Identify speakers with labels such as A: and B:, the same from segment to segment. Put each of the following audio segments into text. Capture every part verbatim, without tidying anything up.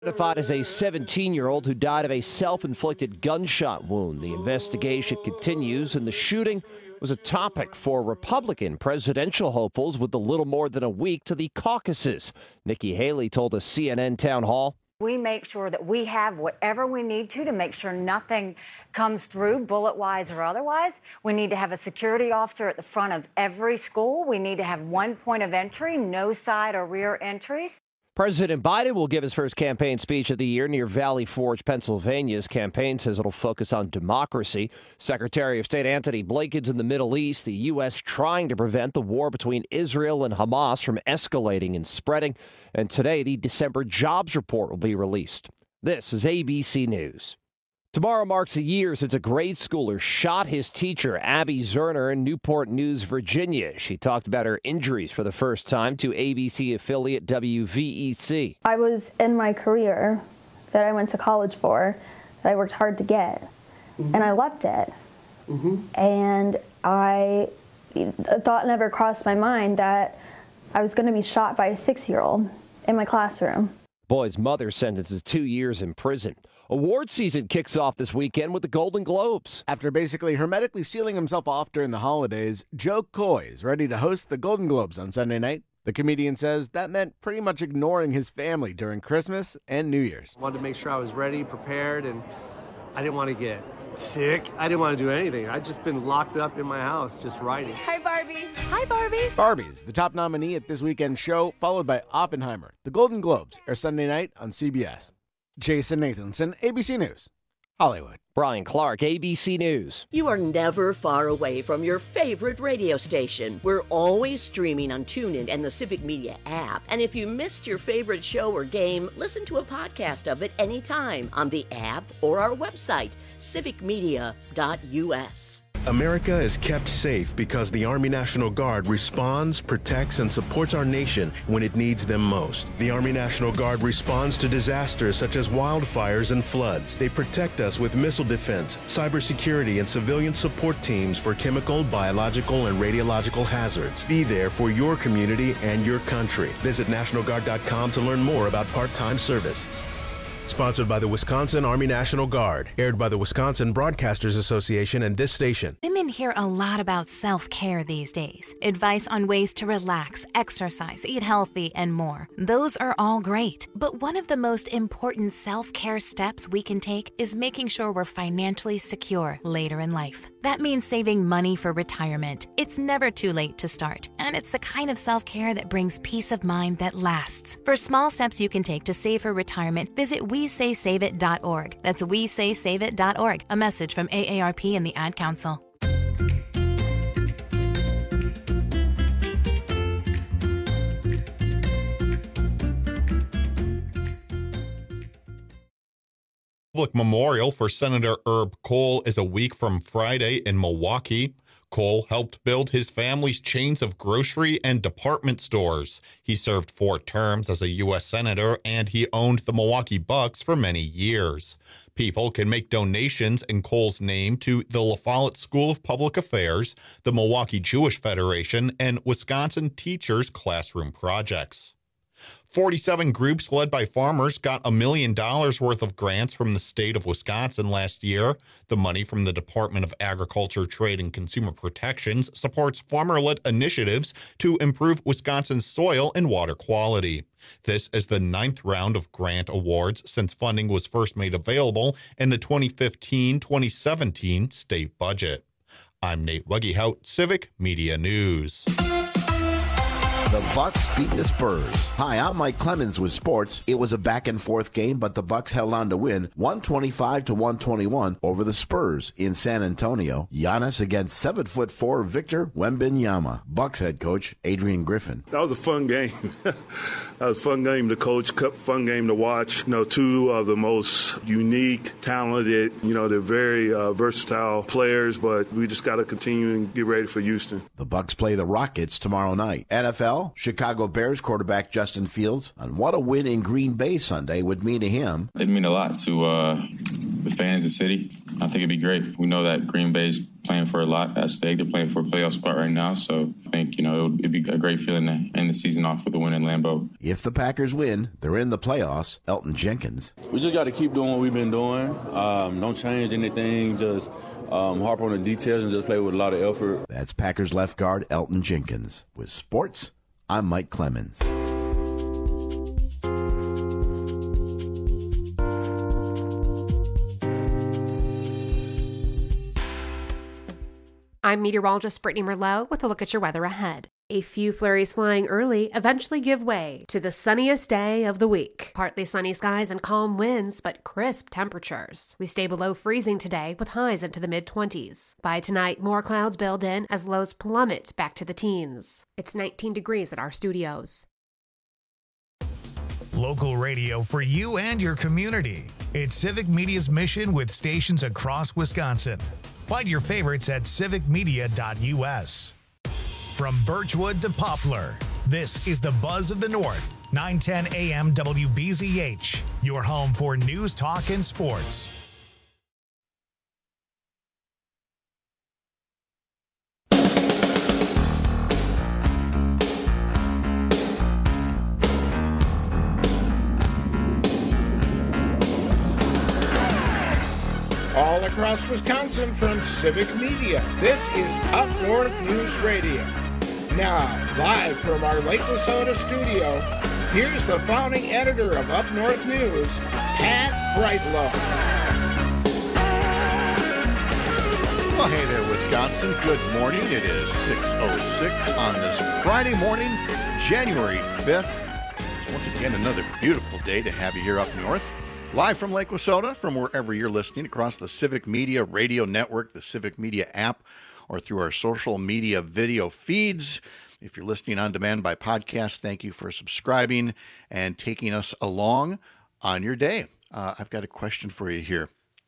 A: Identified as a seventeen-year-old who died of a self-inflicted gunshot wound. The investigation continues, and the shooting was a topic for Republican presidential hopefuls with a little more than a week to the caucuses. Nikki Haley told a C N N town hall.
B: We make sure that we have whatever we need to to make sure nothing comes through, bullet-wise or otherwise. We need to have a security officer at the front of every school. We need to have one point of entry, no side or rear entries.
A: President Biden will give his first campaign speech of the year near Valley Forge, Pennsylvania. His campaign says it'll focus on democracy. Secretary of State Antony Blinken's in the Middle East, the U S trying to prevent the war between Israel and Hamas from escalating and spreading. And today, the December jobs report will be released. This is A B C News. Tomorrow marks a year since a grade schooler shot his teacher, Abby Zerner, in Newport News, Virginia. She talked about her injuries for the first time to A B C affiliate W V E C.
C: I was in my career that I went to college for, that I worked hard to get, mm-hmm. and I left it. Mm-hmm. And I, a thought never crossed my mind that I was going to be shot by a six-year-old in my classroom.
A: Boy's mother sentenced to two years in prison. Award season kicks off this weekend with the Golden Globes.
D: After basically hermetically sealing himself off during the holidays, Joe Coy is ready to host the Golden Globes on Sunday night. The comedian says that meant pretty much ignoring his family during Christmas and New Year's.
E: I wanted to make sure I was ready, prepared, and I didn't want to get sick. I didn't want to do anything. I'd just been locked up in my house just writing.
F: Hi, Barbie. Hi, Barbie.
D: Barbie's the top nominee at this weekend's show, followed by Oppenheimer. The Golden Globes are Sunday night on C B S. Jason Nathanson, A B C News, Hollywood.
A: Brian Clark, A B C News.
G: You are never far away from your favorite radio station. We're always streaming on TuneIn and the Civic Media app. And if you missed your favorite show or game, listen to a podcast of it anytime on the app or our website, civic media dot U S.
H: America is kept safe because the Army National Guard responds, protects, and supports our nation when it needs them most. The Army National Guard responds to disasters such as wildfires and floods. They protect us with missile defense, cybersecurity, and civilian support teams for chemical, biological, and radiological hazards. Be there for your community and your country. Visit National Guard dot com to learn more about part-time service. Sponsored by the Wisconsin Army National Guard. Aired by the Wisconsin Broadcasters Association and this station.
I: Women hear a lot about self-care these days. Advice on ways to relax, exercise, eat healthy, and more. Those are all great. But one of the most important self-care steps we can take is making sure we're financially secure later in life. That means saving money for retirement. It's never too late to start, and it's the kind of self-care that brings peace of mind that lasts. For small steps you can take to save for retirement, visit we say save it dot org. That's we say save it dot org. A message from A A R P and the Ad Council.
J: Public memorial for Senator Herb Kohl is a week from Friday in Milwaukee. Kohl helped build his family's chains of grocery and department stores. He served four terms as a U S senator, and he owned the Milwaukee Bucks for many years. People can make donations in Kohl's name to the La Follette School of Public Affairs, the Milwaukee Jewish Federation, and Wisconsin Teachers Classroom Projects. forty-seven groups led by farmers got a million dollars worth of grants from the state of Wisconsin last year. The money from the Department of Agriculture, Trade, and Consumer Protections supports farmer-led initiatives to improve Wisconsin's soil and water quality. This is the ninth round of grant awards since funding was first made available in the twenty fifteen twenty seventeen state budget. I'm Nate Wuggehout, Civic Media News.
K: The Bucks beat the Spurs. Hi, I'm Mike Clemens with sports. It was a back-and-forth game, but the Bucks held on to win one twenty-five to one twenty-one over the Spurs in San Antonio. Giannis against seven foot four Victor Wembanyama. Bucks head coach Adrian Griffin.
L: That was a fun game. That was a fun game to coach, fun game to watch. You know, two of the most unique, talented, you know, they're very uh, versatile players, but we just got to continue and get ready for Houston.
K: The Bucks play the Rockets tomorrow night. N F L, Chicago Bears quarterback Justin Fields on what a win in Green Bay Sunday would mean to him.
M: It'd mean a lot to uh, the fans, the city. I think it'd be great. We know that Green Bay's playing for a lot at stake. They're playing for a playoff spot right now. So I think, you know, it'd be a great feeling to end the season off with a win in Lambeau.
K: If the Packers win, they're in the playoffs. Elton Jenkins.
N: We just got to keep doing what we've been doing. Um, don't change anything. Just um, harp on the details and just play with a lot of effort.
K: That's Packers left guard Elton Jenkins. With sports, I'm Mike Clemens.
O: I'm meteorologist Brittany Merlot with a look at your weather ahead. A few flurries flying early eventually give way to the sunniest day of the week. Partly sunny skies and calm winds, but crisp temperatures. We stay below freezing today with highs into the mid-twenties. By tonight, more clouds build in as lows plummet back to the teens. It's nineteen degrees at our studios.
P: Local radio for you and your community. It's Civic Media's mission with stations across Wisconsin. Find your favorites at civic media dot U S. From Birchwood to Poplar, this is the Buzz of the North, nine ten A M W B Z H, your home for news, talk, and sports.
Q: All across Wisconsin from Civic Media, this is Up North News Radio. Now, live from our Lake Wissota studio, here's the founding editor of Up North News, Pat Brightlow.
R: Well, hey there, Wisconsin. Good morning. It is six oh six on this Friday morning, January fifth. It's once again another beautiful day to have you here up north. Live from Lake Wissota, from wherever you're listening, across the Civic Media Radio Network, the Civic Media app, or through our social media video feeds. If you're listening on demand by podcast, thank you for subscribing and taking us along on your day. Uh, I've got a question for you here.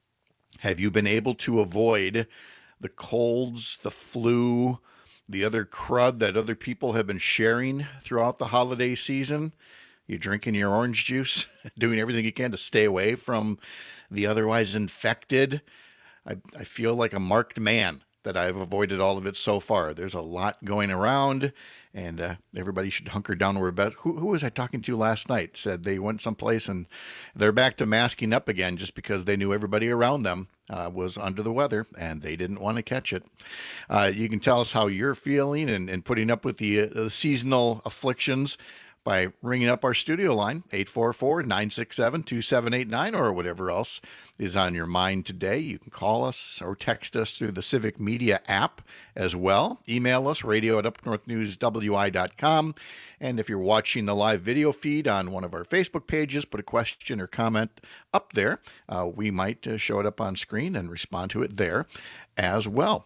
R: Have you been able to avoid the colds, the flu, the other crud that other people have been sharing throughout the holiday season? You drinking your orange juice, doing everything you can to stay away from the otherwise infected. I, I feel like a marked man that I've avoided all of it so far. There's a lot going around, and uh, everybody should hunker down where best. Who, who was I talking to last night? Said they went someplace and they're back to masking up again just because they knew everybody around them uh, was under the weather and they didn't want to catch it. Uh, you can tell us how you're feeling and, and putting up with the, uh, the seasonal afflictions by ringing up our studio line, eight four four, nine six seven, two seven eight nine, or whatever else is on your mind today. You can call us or text us through the Civic Media app as well. Email us, radio at up north news w i dot com. And if you're watching the live video feed on one of our Facebook pages, put a question or comment up there. Uh, we might uh, show it up on screen and respond to it there as well.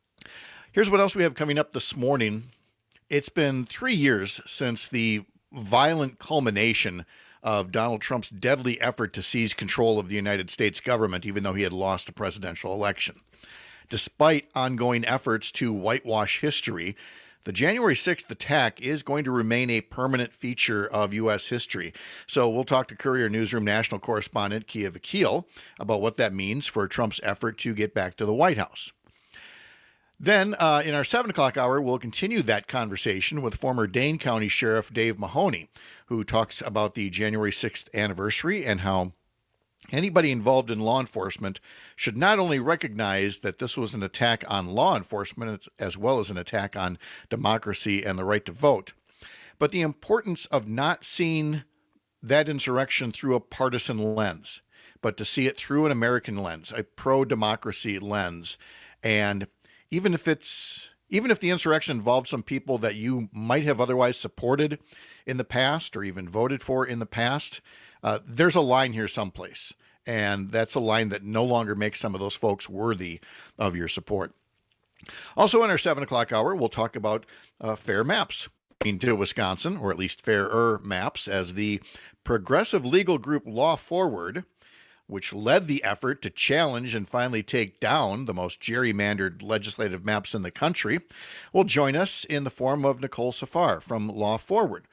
R: Here's what else we have coming up this morning. It's been three years since the violent culmination of Donald Trump's deadly effort to seize control of the United States government, even though he had lost a presidential election. Despite ongoing efforts to whitewash history, the January sixth attack is going to remain a permanent feature of U S history. So we'll talk to Courier Newsroom national correspondent Kia Vakil about what that means for Trump's effort to get back to the White House. Then, uh, in our seven o'clock hour, we'll continue that conversation with former Dane County Sheriff Dave Mahoney, who talks about the January sixth anniversary and how anybody involved in law enforcement should not only recognize that this was an attack on law enforcement as well as an attack on democracy and the right to vote, but the importance of not seeing that insurrection through a partisan lens, but to see it through an American lens, a pro-democracy lens. And Even if it's even if the insurrection involved some people that you might have otherwise supported in the past or even voted for in the past, uh, there's a line here someplace. And that's a line that no longer makes some of those folks worthy of your support. Also in our seven o'clock hour, we'll talk about uh, fair maps into Wisconsin, or at least fairer maps, as the progressive legal group Law Forward, which led the effort to challenge and finally take down the most gerrymandered legislative maps in the country, will join us in the form of Nicole Safar from Law Forward.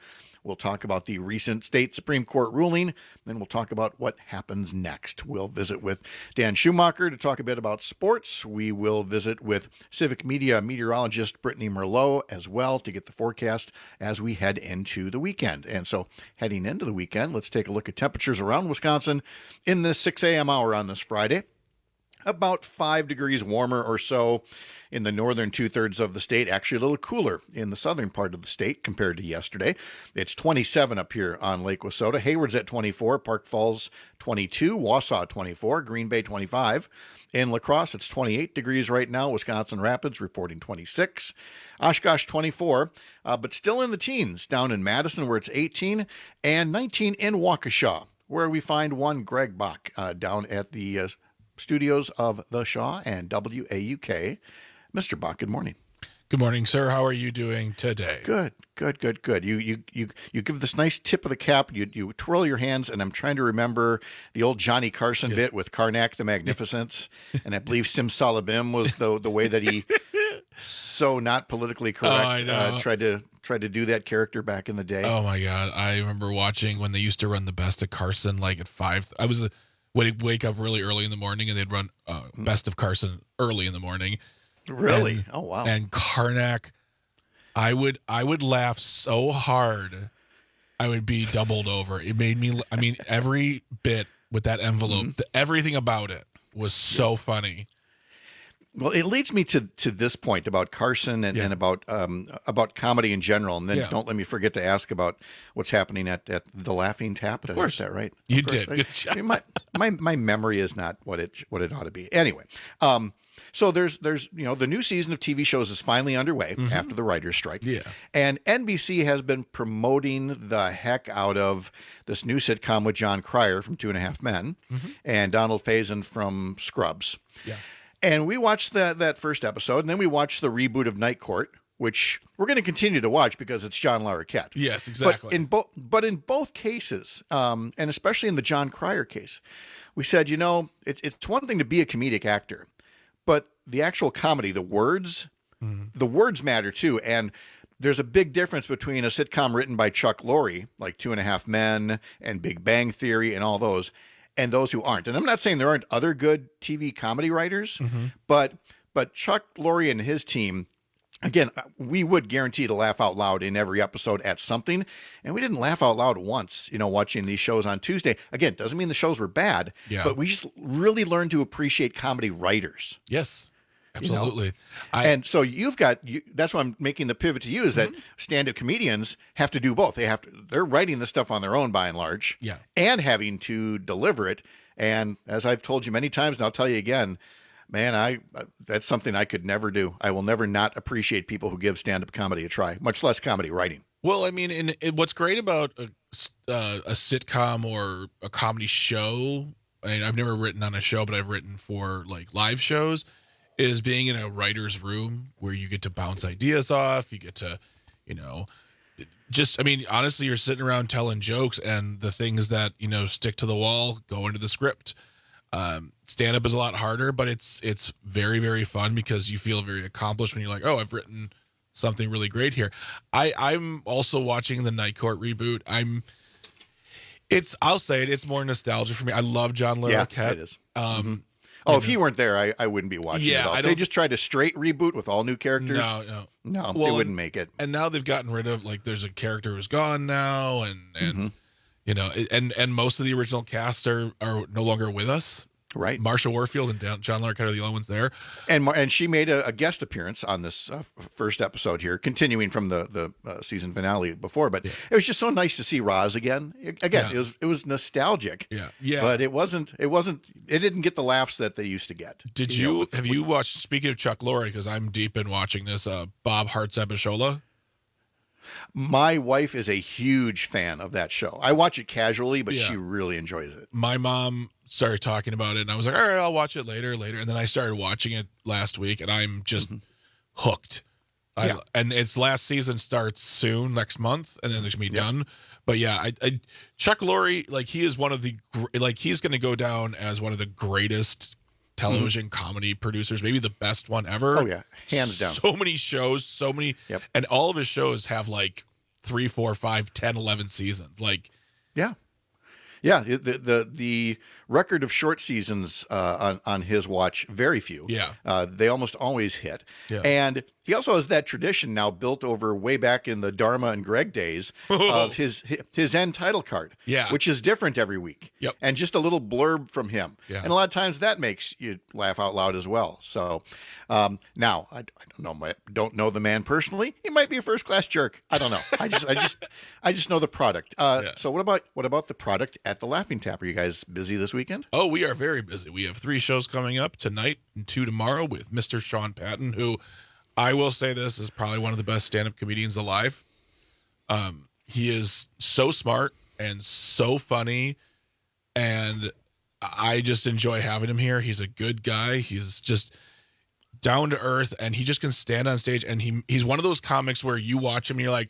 R: We'll talk about the recent state Supreme Court ruling. Then we'll talk about what happens next. We'll visit with Dan Schumacher to talk a bit about sports. We will visit with Civic Media meteorologist Brittany Merlot as well to get the forecast as we head into the weekend. And so heading into the weekend, let's take a look at temperatures around Wisconsin in the six a.m. hour on this Friday. About five degrees warmer or so in the northern two-thirds of the state. Actually, a little cooler in the southern part of the state compared to yesterday. It's twenty-seven up here on Lake Wissota. Hayward's at twenty-four, Park Falls twenty-two, Wausau twenty-four, Green Bay twenty-five. In La Crosse, it's twenty-eight degrees right now. Wisconsin Rapids reporting twenty-six. Oshkosh twenty-four, uh, but still in the teens down in Madison where it's eighteen, and nineteen in Waukesha, where we find one Greg Bach uh, down at the uh, studios of The Shaw and W A U K. Mister Bach, good morning.
S: Good morning, sir. How are you doing today?
R: Good, good, good, good. You you you you give this nice tip of the cap. You you twirl your hands, and I'm trying to remember the old Johnny Carson yeah. bit with Karnak the Magnificent, and I believe Simsalabim was the the way that he so not politically correct
S: oh,
R: uh, tried to tried to do that character back in the day.
S: Oh my God, I remember watching when they used to run the Best of Carson like at five. I was would wake up really early in the morning, and they'd run uh, Best of Carson early in the morning.
R: Really?
S: And,
R: oh wow!
S: And Karnak, I would I would laugh so hard, I would be doubled over. It made me. I mean, every bit with that envelope, mm-hmm. the, everything about it was so yeah. funny.
R: Well, it leads me to, to this point about Carson and, yeah. and about um, about comedy in general, and then yeah. don't let me forget to ask about what's happening at, at the Laughing Tap. Did I get that right?
S: You
R: course,
S: did.
R: I,
S: Good job.
R: I mean, my, my my memory is not what it what it ought to be. Anyway. Um, So there's, there's, you know, the new season of T V shows is finally underway mm-hmm. after the writer's strike.
S: Yeah.
R: And N B C has been promoting the heck out of this new sitcom with John Cryer from Two and a Half Men mm-hmm. and Donald Faison from Scrubs.
S: Yeah.
R: And we watched that, that first episode, and then we watched the reboot of Night Court, which we're going to continue to watch because it's John Larroquette.
S: Yes, exactly.
R: But in, bo- but in both cases, um, and especially in the John Cryer case, we said, you know, it's it's one thing to be a comedic actor, but the actual comedy, the words, mm-hmm. the words matter too. And there's a big difference between a sitcom written by Chuck Lorre, like Two and a Half Men and Big Bang Theory and all those, and those who aren't. And I'm not saying there aren't other good T V comedy writers, mm-hmm. but but Chuck Lorre and his team, again, we would guarantee to laugh out loud in every episode at something. And we didn't laugh out loud once, you know, watching these shows on Tuesday. Again, doesn't mean the shows were bad,
S: yeah.
R: but we just really learned to appreciate comedy writers.
S: Yes, absolutely.
R: You know?
S: I,
R: and so you've got, you, that's why I'm making the pivot to you is mm-hmm. that stand-up comedians have to do both. They have to, they're writing the stuff on their own by and large
S: yeah.
R: and having to deliver it. And as I've told you many times, and I'll tell you again, man, I that's something I could never do. I will never not appreciate people who give stand-up comedy a try, much less comedy writing.
S: Well, I mean, and, and what's great about a, uh, a sitcom or a comedy show, I mean, I've never written on a show, but I've written for like live shows, is being in a writer's room where you get to bounce ideas off. You get to, you know, just, I mean, honestly, you're sitting around telling jokes, and the things that, you know, stick to the wall go into the script. Um, stand-up is a lot harder, but it's it's very, very fun because you feel very accomplished when you're like, oh, I've written something really great here. I, I'm also watching the Night Court reboot. I'm, it's, I'll say it, it's more nostalgia for me. I love John Larroquette.
R: Yeah, it is.
S: Um,
R: mm-hmm. Oh, if he weren't there, I, I wouldn't be watching
S: yeah,
R: it. All.
S: I
R: If they just tried a straight reboot with all new characters.
S: No, no.
R: No,
S: well,
R: they wouldn't make it.
S: And now they've gotten rid of, like, there's a character who's gone now, and, and mm-hmm. you know, and, and most of the original cast are, are no longer with us.
R: Right.
S: Marsha Warfield and John Larroquette are the only ones there.
R: And Mar- and she made a, a guest appearance on this uh, first episode here, continuing from the, the uh, season finale before. But yeah. it was just so nice to see Roz again. Again, yeah. it was it was nostalgic.
S: Yeah. Yeah.
R: But it wasn't, it wasn't, it didn't get the laughs that they used to get.
S: Did you, you know, have you watched, speaking of Chuck Lorre, because I'm deep in watching this, uh, Bob Hart's Abishola?
R: My wife is a huge fan of that show. I watch it casually, but
S: yeah.
R: she really enjoys it.
S: My mom started talking about it, and I was like, all right, I'll watch it later, later. And then I started watching it last week, and I'm just mm-hmm. hooked. I,
R: yeah.
S: And its last season starts soon, next month, and then it's going to be yeah. done. But yeah, I, I Chuck Lorre, like, he is one of the, like, he's going to go down as one of the greatest television mm-hmm. comedy producers, maybe the best one ever.
R: Oh, yeah. Hands down.
S: So many shows, so many.
R: Yep.
S: And all of his shows have, like, three, four, five, ten, eleven seasons. Like,
R: yeah. Yeah, the the the record of short seasons uh, on on his watch, very few.
S: Yeah,
R: uh, they almost always hit.
S: Yeah.
R: And he also has that tradition now built over way back in the Dharma and Greg days of his his end title card.
S: Yeah,
R: which is different every week.
S: Yep,
R: and just a little blurb from him.
S: Yeah,
R: and a lot of times that makes you laugh out loud as well. So um, now I, I don't know my, don't know the man personally. He might be a first class jerk. I don't know. I just I just I just know the product. Uh,
S: Yeah.
R: So what about what about the product at the Laughing Tap? Are you guys busy this weekend?
S: Oh, we are very busy. We have three shows coming up tonight and two tomorrow with Mister Sean Patton, who I will say this is probably one of the best stand-up comedians alive. Um, he is so smart and so funny, and I just enjoy having him here. He's a good guy. He's just down to earth, and he just can stand on stage. And he he's one of those comics where you watch him and you're like,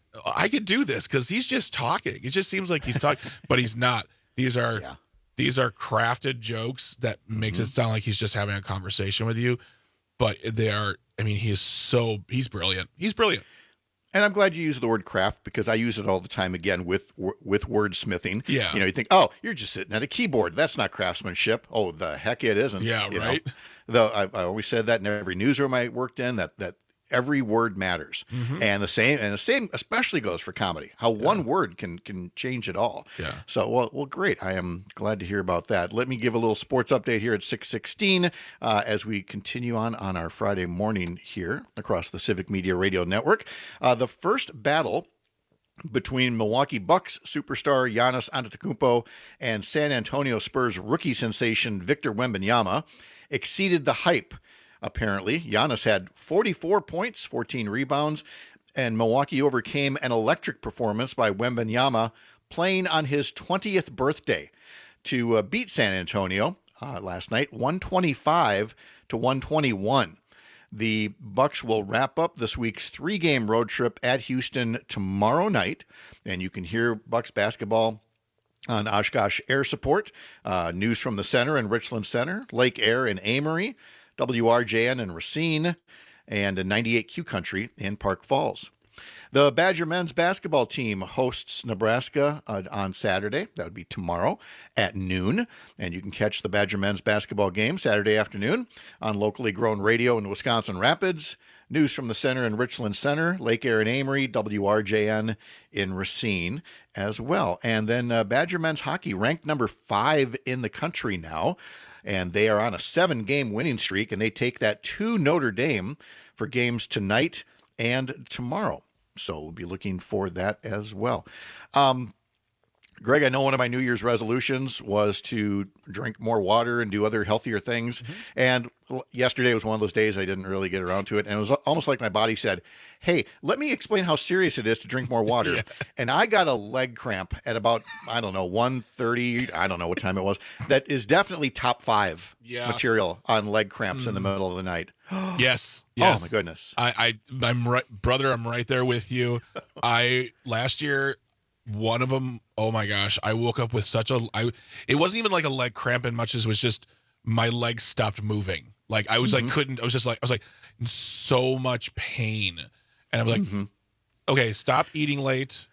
S: I could do this because he's just talking. It just seems like he's talking, but he's not. These are
R: yeah.
S: these are crafted jokes that makes
R: Mm-hmm.
S: it sound like he's just having a conversation with you, but they are. I mean, he is so he's brilliant. He's brilliant.
R: And I'm glad you use the word craft because I use it all the time again with with wordsmithing.
S: Yeah.
R: You know, you think, oh, you're just sitting at a keyboard. That's not craftsmanship. Oh, the heck it isn't.
S: Yeah,
R: you
S: right.
R: know? Though I, I always said that in every newsroom I worked in, that that every word matters.
S: Mhm.
R: And the same and the same especially goes for comedy. How one word can can change it all.
S: Yeah.
R: So well, well, great. I am glad to hear about that. Let me give a little sports update here at six sixteen uh, as we continue on on our Friday morning here across the Civic Media Radio Network. Uh, the first battle between Milwaukee Bucks superstar Giannis Antetokounmpo and San Antonio Spurs rookie sensation Victor Wembanyama exceeded the hype. Apparently, Giannis had forty-four points, fourteen rebounds, and Milwaukee overcame an electric performance by Wembanyama playing on his twentieth birthday to uh, beat San Antonio uh, last night, one twenty-five to one twenty-one. The Bucks will wrap up this week's three-game road trip at Houston tomorrow night, and you can hear Bucks basketball on Oshkosh Air Support, uh, News from the Center and Richland Center, Lake Air in Amory, W R J N in Racine, and ninety-eight Q Country in Park Falls. The Badger men's basketball team hosts Nebraska uh, on Saturday. That would be tomorrow at noon. And you can catch the Badger men's basketball game Saturday afternoon on locally grown radio in Wisconsin Rapids, News from the Center in Richland Center, Lake Air in Amory, W R J N in Racine as well. And then uh, Badger men's hockey ranked number five in the country now. And they are on a seven-game winning streak, and they take that to Notre Dame for games tonight and tomorrow. So we'll be looking for that as well. Um, Greg, I know one of my New Year's resolutions was to drink more water and do other healthier things. Mm-hmm. And yesterday was one of those days I didn't really get around to it. And it was almost like my body said, hey, let me explain how serious it is to drink more water. Yeah. And I got a leg cramp at about, I don't know, one thirty. I don't know what time it was. That is definitely top five yeah. material on leg cramps mm. in the middle of the night.
S: Yes. Yes.
R: Oh, my goodness.
S: I, I, I'm right, brother, I'm right there with you. I, last year, one of them, oh my gosh, I woke up with such a, I, it wasn't even like a leg cramp as much as it was just my legs stopped moving. Like I was mm-hmm. like, couldn't, I was just like, I was like in so much pain. And I was like, mm-hmm. okay, stop eating late,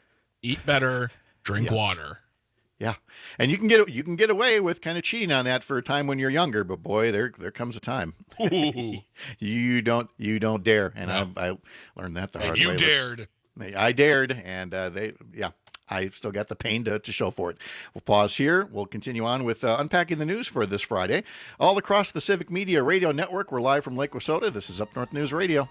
S: eat better, drink yes. water.
R: Yeah. And you can get, you can get away with kind of cheating on that for a time when you're younger, but boy, there, there comes a time. you don't, you don't dare. And no. I, I learned that the hard
S: and you
R: way.
S: You dared.
R: I dared, and uh, they, yeah, I still got the pain to, to show for it. We'll pause here. We'll continue on with uh, unpacking the news for this Friday. All across the Civic Media Radio Network, we're live from Lake Wissota. This is Up North News Radio.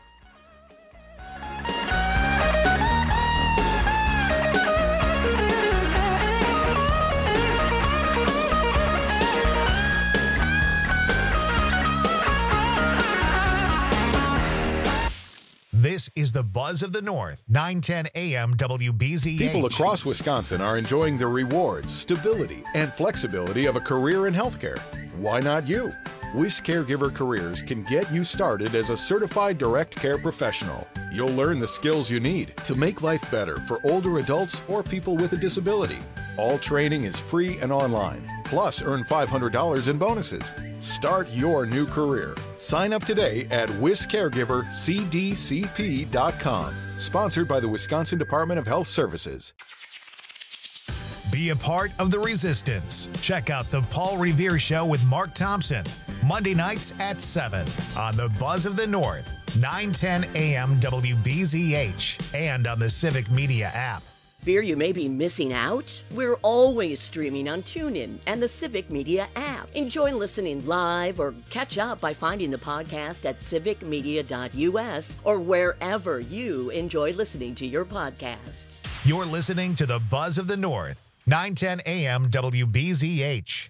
P: This is the Buzz of the North, nine ten A M W B Z H.
T: People across Wisconsin are enjoying the rewards, stability, and flexibility of a career in healthcare. Why not you? Wish Caregiver Careers can get you started as a certified direct care professional. You'll learn the skills you need to make life better for older adults or people with a disability. All training is free and online. Plus, earn five hundred dollars in bonuses. Start your new career. Sign up today at wish caregiver c d c p dot com. Sponsored by the Wisconsin Department of Health Services.
P: Be a part of the resistance. Check out the Paul Revere Show with Mark Thompson, Monday nights at seven on the Buzz of the North, nine ten A M W B Z H, and on the Civic Media app.
G: Fear you may be missing out? We're always streaming on TuneIn and the Civic Media app. Enjoy listening live or catch up by finding the podcast at civic media dot U S or wherever you enjoy listening to your podcasts.
P: You're listening to the Buzz of the North, nine ten A M W B Z H.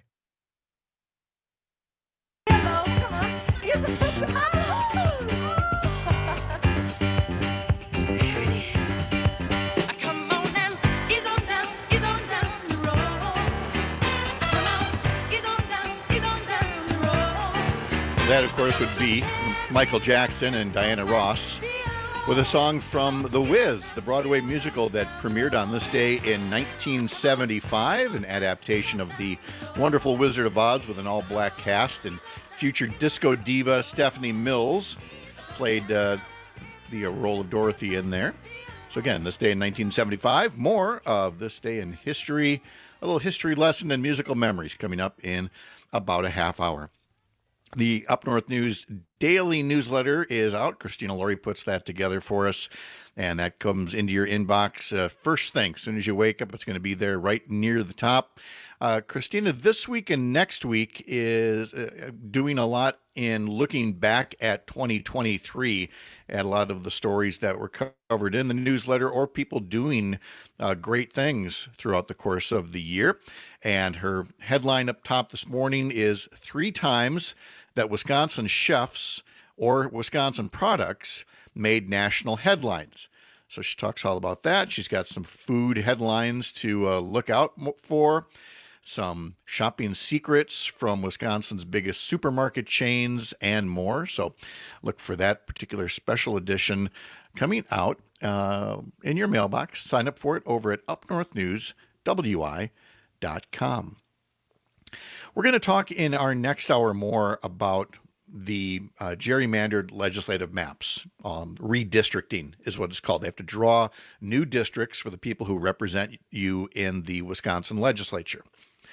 R: That, of course, would be Michael Jackson and Diana Ross with a song from The Wiz, the Broadway musical that premiered on this day in nineteen seventy-five, an adaptation of the wonderful Wizard of Oz with an all-black cast, and future disco diva Stephanie Mills played uh, the role of Dorothy in there. So again, this day in nineteen seventy-five, more of This Day in History, a little history lesson and musical memories coming up in about a half hour. The Up North News daily newsletter is out. Christina Laurie puts that together for us, and that comes into your inbox uh, first thing. As soon as you wake up, it's going to be there right near the top. Uh, Christina, this week and next week is uh, doing a lot in looking back at twenty twenty-three at a lot of the stories that were covered in the newsletter or people doing uh, great things throughout the course of the year. And her headline up top this morning is three times that Wisconsin chefs or Wisconsin products made national headlines. So she talks all about that. She's got some food headlines to uh, look out for, some shopping secrets from Wisconsin's biggest supermarket chains, and more. So look for that particular special edition coming out uh, in your mailbox. Sign up for it over at up north news w i dot com. We're going to talk in our next hour more about the uh, gerrymandered legislative maps. Um, redistricting is what it's called. They have to draw new districts for the people who represent you in the Wisconsin legislature.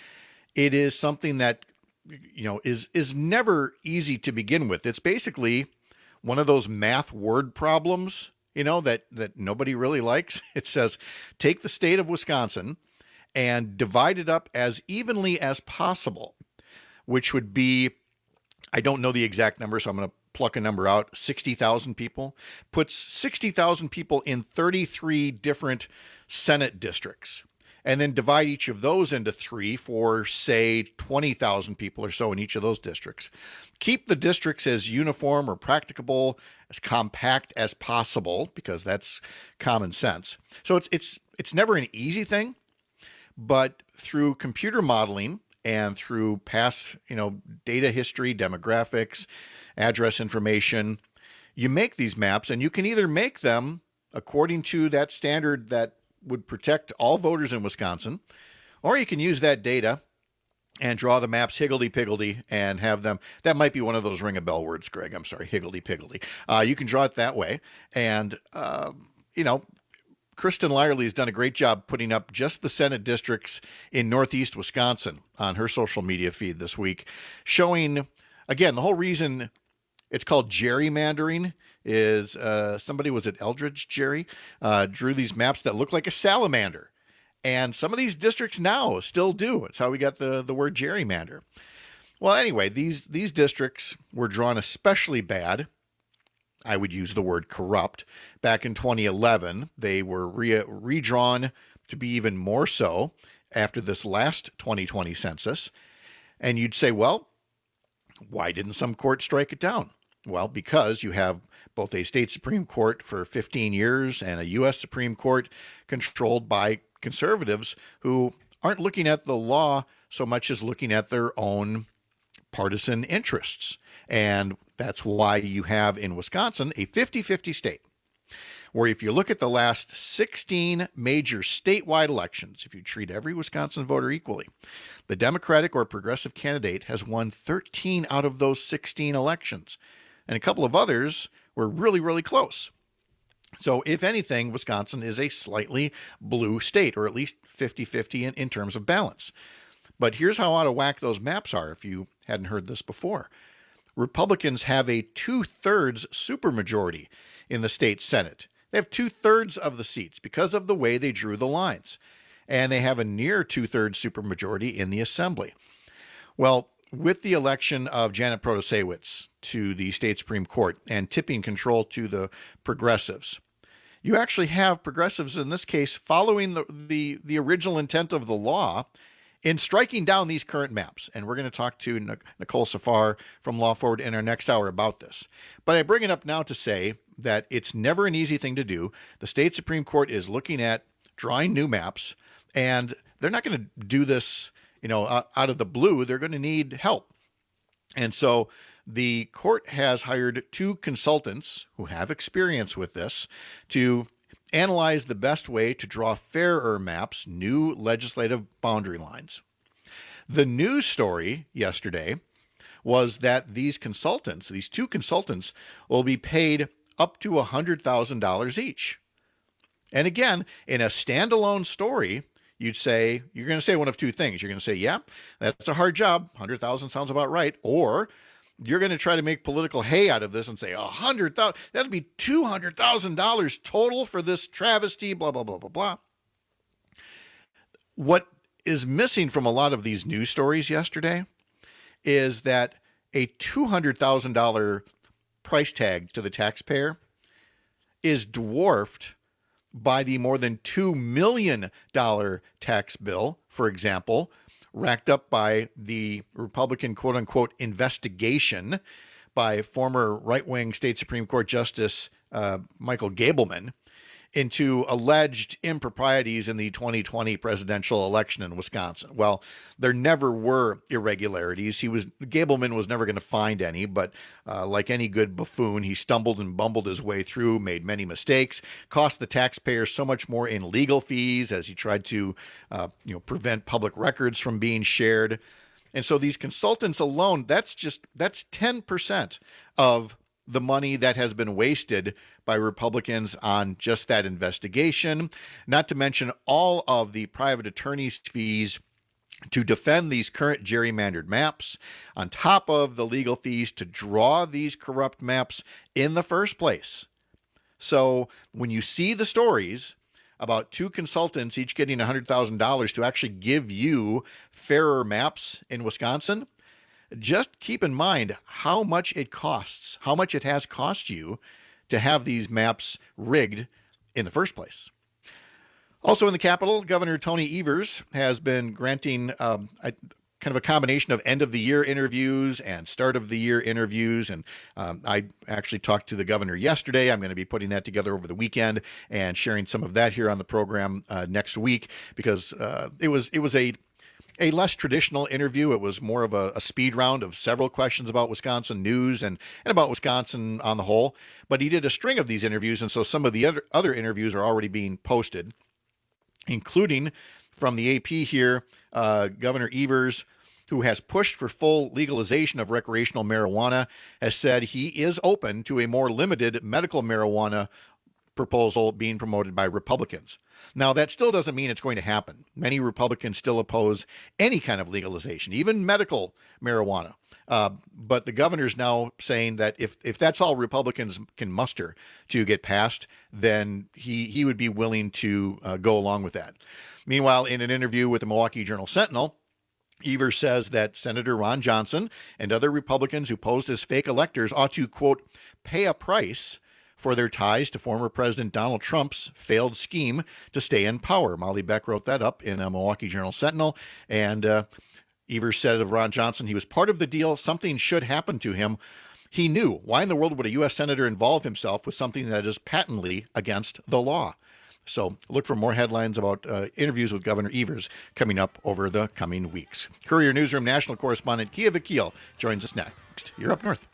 R: It is something that, you know, is is never easy to begin with. It's basically one of those math word problems, you know, that, that nobody really likes. It says, take the state of Wisconsin and divide it up as evenly as possible, which would be, I don't know the exact number, so I'm going to pluck a number out, sixty thousand people. Puts sixty thousand people in thirty-three different Senate districts, and then divide each of those into three for, say, twenty thousand people or so in each of those districts. Keep the districts as uniform or practicable, as compact as possible, because that's common sense. So it's it's it's never an easy thing. But through computer modeling and through past, you know, data history, demographics, address information, you make these maps, and you can either make them according to that standard that would protect all voters in Wisconsin, or you can use that data and draw the maps higgledy-piggledy and have them. That might be one of those ring-a-bell words, Greg. I'm sorry, higgledy-piggledy. Uh, you can draw it that way, and, uh, you know, Kristen Lyerly has done a great job putting up just the Senate districts in Northeast Wisconsin on her social media feed this week, showing, again, the whole reason it's called gerrymandering is uh, somebody, was it Eldridge Jerry, uh, drew these maps that look like a salamander. And some of these districts now still do. It's how we got the, the word gerrymander. Well, anyway, these, these districts were drawn especially bad. I would use the word corrupt. Back in twenty eleven, they were re- redrawn to be even more so after this last twenty twenty census. And you'd say, well, why didn't some court strike it down? Well, because you have both a state Supreme Court for fifteen years and a U S Supreme Court controlled by conservatives who aren't looking at the law so much as looking at their own partisan interests. And that's why you have in Wisconsin a fifty-fifty state, where if you look at the last sixteen major statewide elections, if you treat every Wisconsin voter equally, the Democratic or progressive candidate has won thirteen out of those sixteen elections. And a couple of others were really, really close. So if anything, Wisconsin is a slightly blue state, or at least fifty-fifty in, in terms of balance. But here's how out of whack those maps are, if you hadn't heard this before. Republicans have a two-thirds supermajority in the state Senate. They have two-thirds of the seats because of the way they drew the lines. And they have a near two-thirds supermajority in the Assembly. Well, with the election of Janet Protasiewicz to the state Supreme Court and tipping control to the progressives, you actually have progressives in this case following the, the, the original intent of the law in striking down these current maps. And we're going to talk to Nicole Safar from Law Forward in our next hour about this. But I bring it up now to say that it's never an easy thing to do. The state Supreme Court is looking at drawing new maps, and they're not going to do this, you know, out of the blue. They're going to need help. And so the court has hired two consultants who have experience with this to analyze the best way to draw fairer maps, new legislative boundary lines. The news story yesterday was that these consultants, these two consultants, will be paid up to one hundred thousand dollars each. And again, in a standalone story, you'd say, you're going to say one of two things. You're going to say, yeah, that's a hard job. one hundred thousand dollars sounds about right. Or you're going to try to make political hay out of this and say, one hundred thousand dollars, that'd be two hundred thousand dollars total for this travesty, blah, blah, blah, blah, blah. What is missing from a lot of these news stories yesterday is that a two hundred thousand dollars price tag to the taxpayer is dwarfed by the more than two million dollars tax bill, for example, racked up by the Republican quote-unquote investigation by former right-wing state Supreme Court Justice uh, Michael Gableman into alleged improprieties in the twenty twenty presidential election in Wisconsin. Well, there never were irregularities. He was Gableman was never going to find any, but uh, like any good buffoon, he stumbled and bumbled his way through, made many mistakes, cost the taxpayers so much more in legal fees as he tried to uh, you know, prevent public records from being shared. And so these consultants alone, that's just that's ten percent of the money that has been wasted by Republicans on just that investigation, not to mention all of the private attorney's fees to defend these current gerrymandered maps, on top of the legal fees to draw these corrupt maps in the first place. So when you see the stories about two consultants each getting one hundred thousand dollars to actually give you fairer maps in Wisconsin, just keep in mind how much it costs, how much it has cost you to have these maps rigged in the first place. Also in the Capitol, Governor Tony Evers has been granting um, a, kind of a combination of end-of-the-year interviews and start-of-the-year interviews. And um, I actually talked to the governor yesterday. I'm going to be putting that together over the weekend and sharing some of that here on the program uh, next week, because uh, it was it was a A less traditional interview. It was more of a, a speed round of several questions about Wisconsin news and, and about Wisconsin on the whole. But he did a string of these interviews, and so some of the other, other interviews are already being posted, including from the A P here, uh, Governor Evers, who has pushed for full legalization of recreational marijuana, has said he is open to a more limited medical marijuana proposal being promoted by Republicans. Now, that still doesn't mean it's going to happen. Many Republicans still oppose any kind of legalization, even medical marijuana. Uh, but the governor's now saying that if, if that's all Republicans can muster to get passed, then he, he would be willing to uh, go along with that. Meanwhile, in an interview with the Milwaukee Journal-Sentinel, Evers says that Senator Ron Johnson and other Republicans who posed as fake electors ought to, quote, pay a price for their ties to former President Donald Trump's failed scheme to stay in power. Molly Beck wrote that up in a Milwaukee Journal-Sentinel. And uh, Evers said of Ron Johnson, he was part of the deal. Something should happen to him. He knew. Why in the world would a U S senator involve himself with something that is patently against the law? So look for more headlines about uh, interviews with Governor Evers coming up over the coming weeks. Courier Newsroom national correspondent Kia Vakil joins us next. You're up north.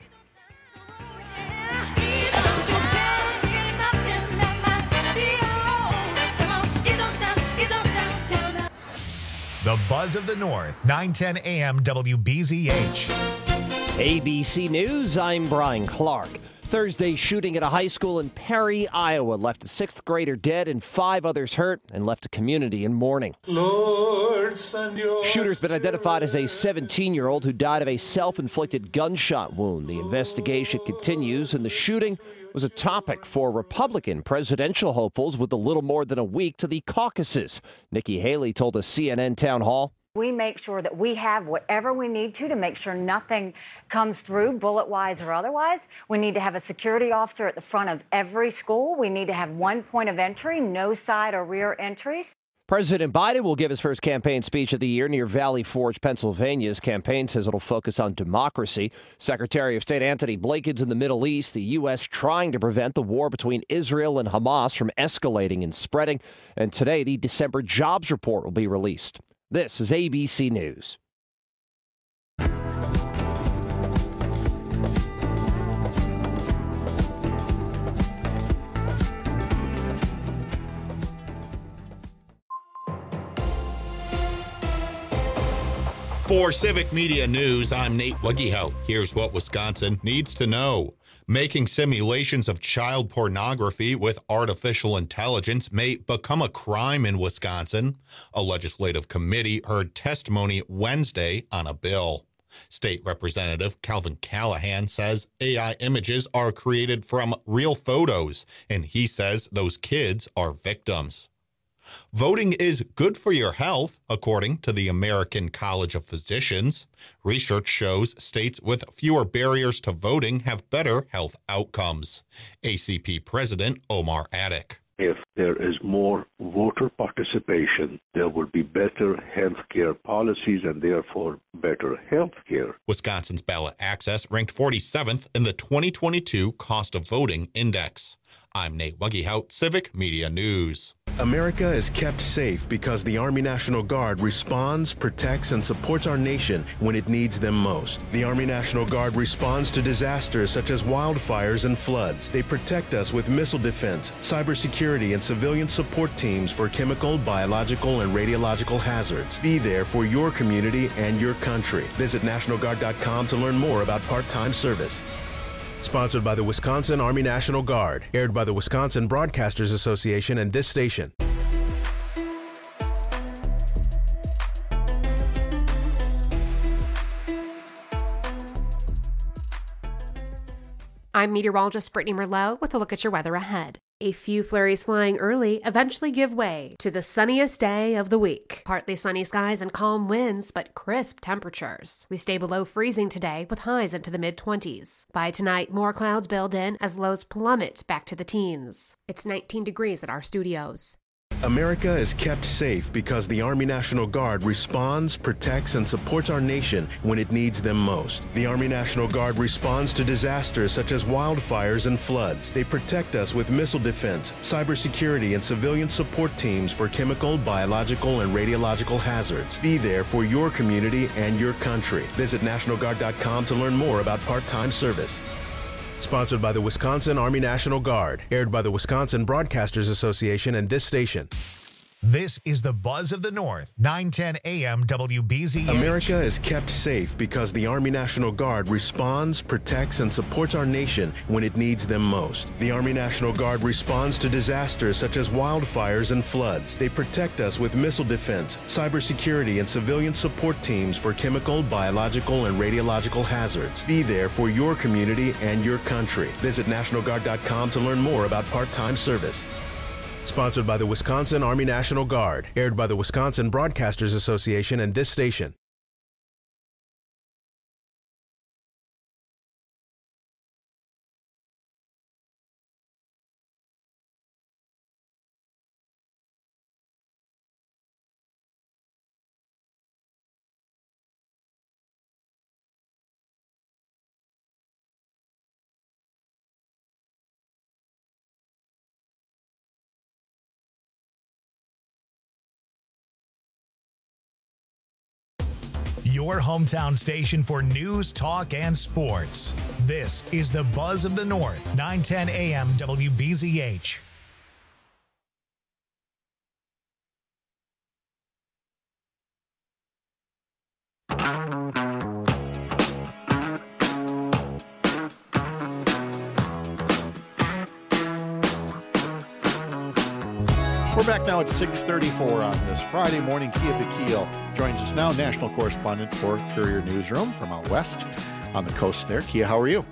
P: The Buzz of the North, nine ten A M W B Z H.
A: A B C News, I'm Brian Clark. Thursday's shooting at a high school in Perry, Iowa, left a sixth grader dead and five others hurt and left a community in mourning.
U: Lord, send your
A: Shooter's been identified as a seventeen-year-old who died of a self-inflicted gunshot wound. The investigation continues, and the shooting was a topic for Republican presidential hopefuls with a little more than a week to the caucuses. Nikki Haley told a C N N town hall.
B: We make sure that we have whatever we need to to make sure nothing comes through, bullet-wise or otherwise. We need to have a security officer at the front of every school. We need to have one point of entry, no side or rear entries.
A: President Biden will give his first campaign speech of the year near Valley Forge, Pennsylvania. His campaign says it'll focus on democracy. Secretary of State Antony Blinken's in the Middle East, the U S trying to prevent the war between Israel and Hamas from escalating and spreading. And today, the December jobs report will be released. This is A B C News.
J: For Civic Media News, I'm Nate Wuggehout. Here's what Wisconsin needs to know. Making simulations of child pornography with artificial intelligence may become a crime in Wisconsin. A legislative committee heard testimony Wednesday on a bill. State Representative Calvin Callahan says A I images are created from real photos, and he says those kids are victims. Voting is good for your health, according to the American College of Physicians. Research shows states with fewer barriers to voting have better health outcomes. A C P President Omar Attic.
V: If there is more voter participation, there will be better health care policies and therefore better health care.
J: Wisconsin's ballot access ranked forty-seventh in the twenty twenty-two Cost of Voting Index. I'm Nate Wuggehout, Civic Media News.
H: America is kept safe because the Army National Guard responds, protects, and supports our nation when it needs them most. The Army National Guard responds to disasters such as wildfires and floods. They protect us with missile defense, cybersecurity, and civilian support teams for chemical, biological, and radiological hazards. Be there for your community and your country. Visit National Guard dot com to learn more about part-time service. Sponsored by the Wisconsin Army National Guard. Aired by the Wisconsin Broadcasters Association and this station.
O: I'm meteorologist Brittany Merlot with a look at your weather ahead. A few flurries flying early eventually give way to the sunniest day of the week. Partly sunny skies and calm winds, but crisp temperatures. We stay below freezing today with highs into the mid-twenties. By tonight, more clouds build in as lows plummet back to the teens. It's nineteen degrees at our studios.
H: America is kept safe because the Army National Guard responds, protects, and supports our nation when it needs them most. The Army National Guard responds to disasters such as wildfires and floods. They protect us with missile defense, cybersecurity, and civilian support teams for chemical, biological, and radiological hazards. Be there for your community and your country. Visit National Guard dot com to learn more about part-time service. Sponsored by the Wisconsin Army National Guard. Aired by the Wisconsin Broadcasters Association and this station.
P: This is the Buzz of the North, nine ten A M W B Z H.
H: America is kept safe because the Army National Guard responds, protects, and supports our nation when it needs them most. The Army National Guard responds to disasters such as wildfires and floods. They protect us with missile defense, cybersecurity, and civilian support teams for chemical, biological, and radiological hazards. Be there for your community and your country. Visit National Guard dot com to learn more about part-time service. Sponsored by the Wisconsin Army National Guard. Aired by the Wisconsin Broadcasters Association and this station.
P: Your hometown station for news, talk, and sports. This is the Buzz of the North, nine ten A M W B Z H.
R: We're back now at six thirty-four on this Friday morning. Kia Vakil joins us now, national correspondent for Courier Newsroom from out west on the coast there. Kia, how are you?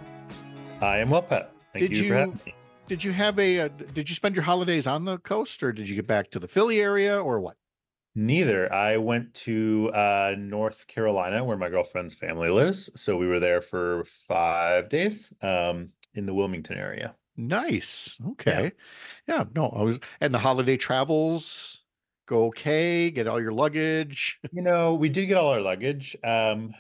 C: I am well, Pat. Thank
R: did
C: you,
R: you
C: for having me.
R: Did you have a, uh, did you spend your holidays on the coast, or did you get back to the Philly area, or what?
C: Neither. I went to uh, North Carolina, where my girlfriend's family lives. So we were there for five days um, in the Wilmington area.
R: Nice. Okay. Yeah. yeah. No, I was, and the holiday travels go okay. Get all your luggage.
C: You know, we did get all our luggage. Um,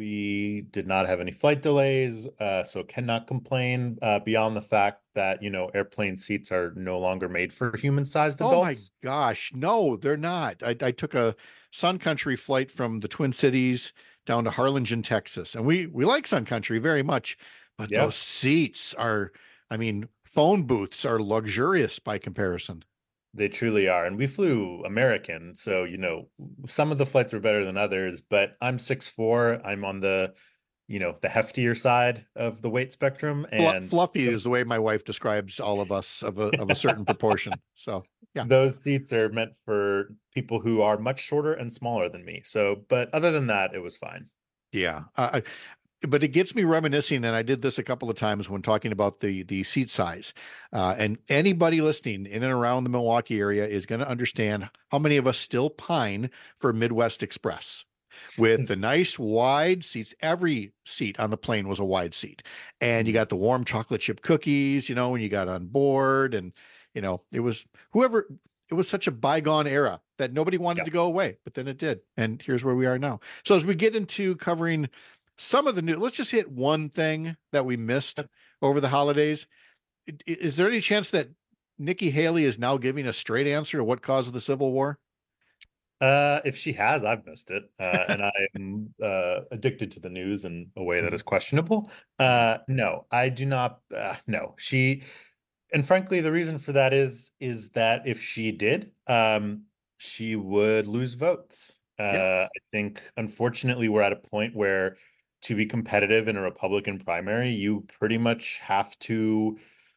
C: we did not have any flight delays, uh, so cannot complain. Uh, beyond the fact that, you know, airplane seats are no longer made for human-sized adults.
R: Oh my gosh, no, they're not. I, I took a Sun Country flight from the Twin Cities down to Harlingen, Texas, and we we like Sun Country very much, but
C: Yep.
R: those seats are, I mean, phone booths are luxurious by comparison.
C: They truly are. And we flew American. So, you know, some of the flights were better than others, but I'm six foot four. I'm on the, you know, the heftier side of the weight spectrum.
R: Flu-
C: And
R: Fluffy is the way my wife describes all of us of a of a certain proportion. So yeah,
C: those seats are meant for people who are much shorter and smaller than me. So, but other than that, it was fine.
R: yeah. Uh, I- but it gets me reminiscing, and I did this a couple of times when talking about the the seat size. Uh, and anybody listening in and around the Milwaukee area is going to understand how many of us still pine for Midwest Express with the nice wide seats. Every seat on the plane was a wide seat, and you got the warm chocolate chip cookies, you know, when you got on board, and you know, it was whoever. It was such a bygone era that nobody wanted
C: Yeah.
R: to go away, but then it did, and here's where we are now. So as we get into covering some of the new, let's just hit one thing that we missed over the holidays. I- Is there any chance that Nikki Haley is now giving a straight answer to what caused the Civil War?
C: Uh, if she has, I've missed it. Uh, and I'm uh, addicted to the news in a way that is questionable. Uh, no, I do not. Uh, no, she, and frankly, the reason for that is, is that if she did, um, she would lose votes. Uh,
R: Yeah.
C: I think, unfortunately, we're at a point where to be competitive in a Republican primary, you pretty much have to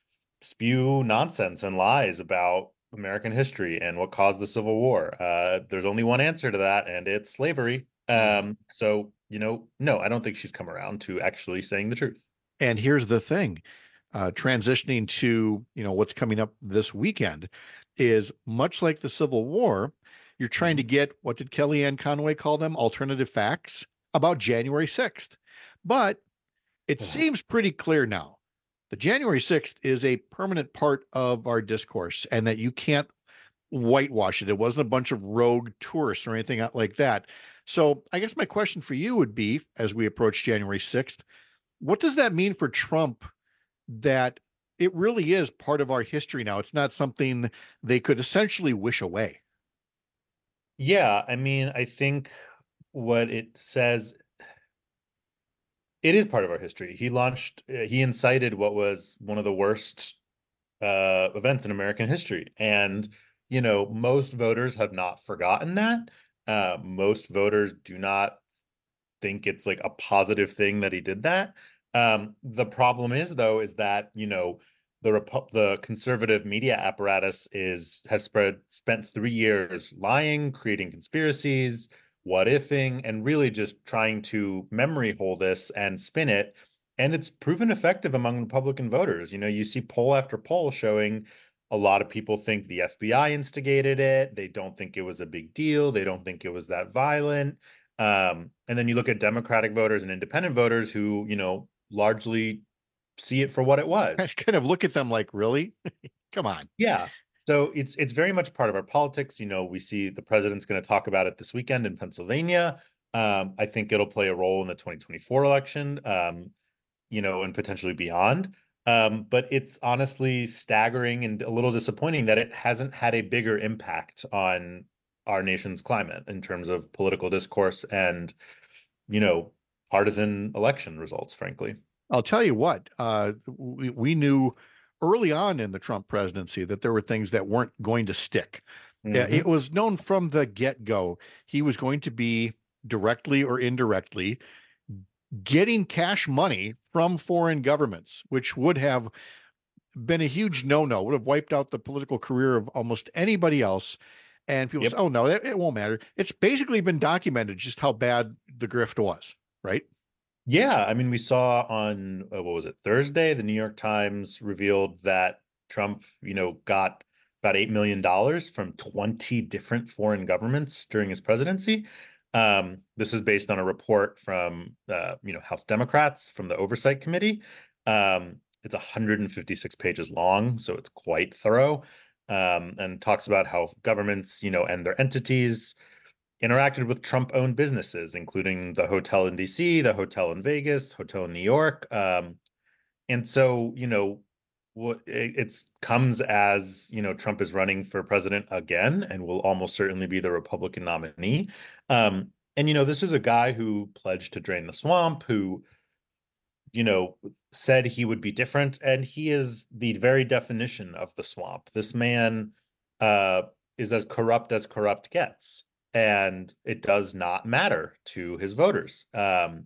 C: spew nonsense and lies about American history and what caused the Civil War. Uh, there's only one answer to that, and it's slavery. Um, so, you know, no, I don't think she's come around to actually saying the truth.
R: And here's the thing, uh, transitioning to, you know, what's coming up this weekend is much like the Civil War. You're trying to get, what did Kellyanne Conway call them? Alternative facts about January sixth. But it seems pretty clear now. The January sixth is a permanent part of our discourse, and that you can't whitewash it. It wasn't a bunch of rogue tourists or anything like that. So I guess my question for you would be, as we approach January sixth, what does that mean for Trump that it really is part of our history now? It's not something they could essentially wish away.
C: Yeah, I mean, I think what it says, it is part of our history. He launched, uh, he incited what was one of the worst uh, events in American history. And, you know, most voters have not forgotten that. Uh, most voters do not think it's like a positive thing that he did that. Um, the problem is, though, is that, you know, the Repu- the conservative media apparatus is has spread spent three years lying, creating conspiracies, what ifing, and really just trying to memory hole this and spin it. And it's proven effective among Republican voters. You know, you see poll after poll showing a lot of people think the F B I instigated it. They don't think it was a big deal. They don't think it was that violent. Um, and then you look at Democratic voters and independent voters who, you know, largely see it for what it was.
R: I kind of look at them like, really? Come on.
C: Yeah. So it's it's very much part of our politics. You know, we see the president's going to talk about it this weekend in Pennsylvania. Um, I think it'll play a role in the twenty twenty-four election, um, you know, and potentially beyond. Um, but it's honestly staggering and a little disappointing that it hasn't had a bigger impact on our nation's climate in terms of political discourse and, you know, partisan election results, frankly.
R: I'll tell you what, uh, we, we knew early on in the Trump presidency that there were things that weren't going to stick.
C: Mhm.
R: Uh, It was known from the get-go he was going to be directly or indirectly getting cash money from foreign governments, which would have been a huge no-no, would have wiped out the political career of almost anybody else. And people
C: Yep.
R: say, oh, no, it, it won't matter. It's basically been documented just how bad the grift was, right?
C: Yeah, I mean, we saw on uh, what was it, Thursday, the New York Times revealed that Trump, you know, got about eight million dollars from twenty different foreign governments during his presidency. Um, this is based on a report from, uh, you know, House Democrats from the Oversight Committee. Um, it's one hundred fifty-six pages long, so it's quite thorough, um, and talks about how governments, you know, and their entities interacted with Trump-owned businesses, including the hotel in D C, the hotel in Vegas, hotel in New York. Um, and so, you know, what it it's comes as, you know, Trump is running for president again and will almost certainly be the Republican nominee. Um, and, you know, this is a guy who pledged to drain the swamp, who, you know, said he would be different. And he is the very definition of the swamp. This man uh, is as corrupt as corrupt gets. And it does not matter to his voters. Um,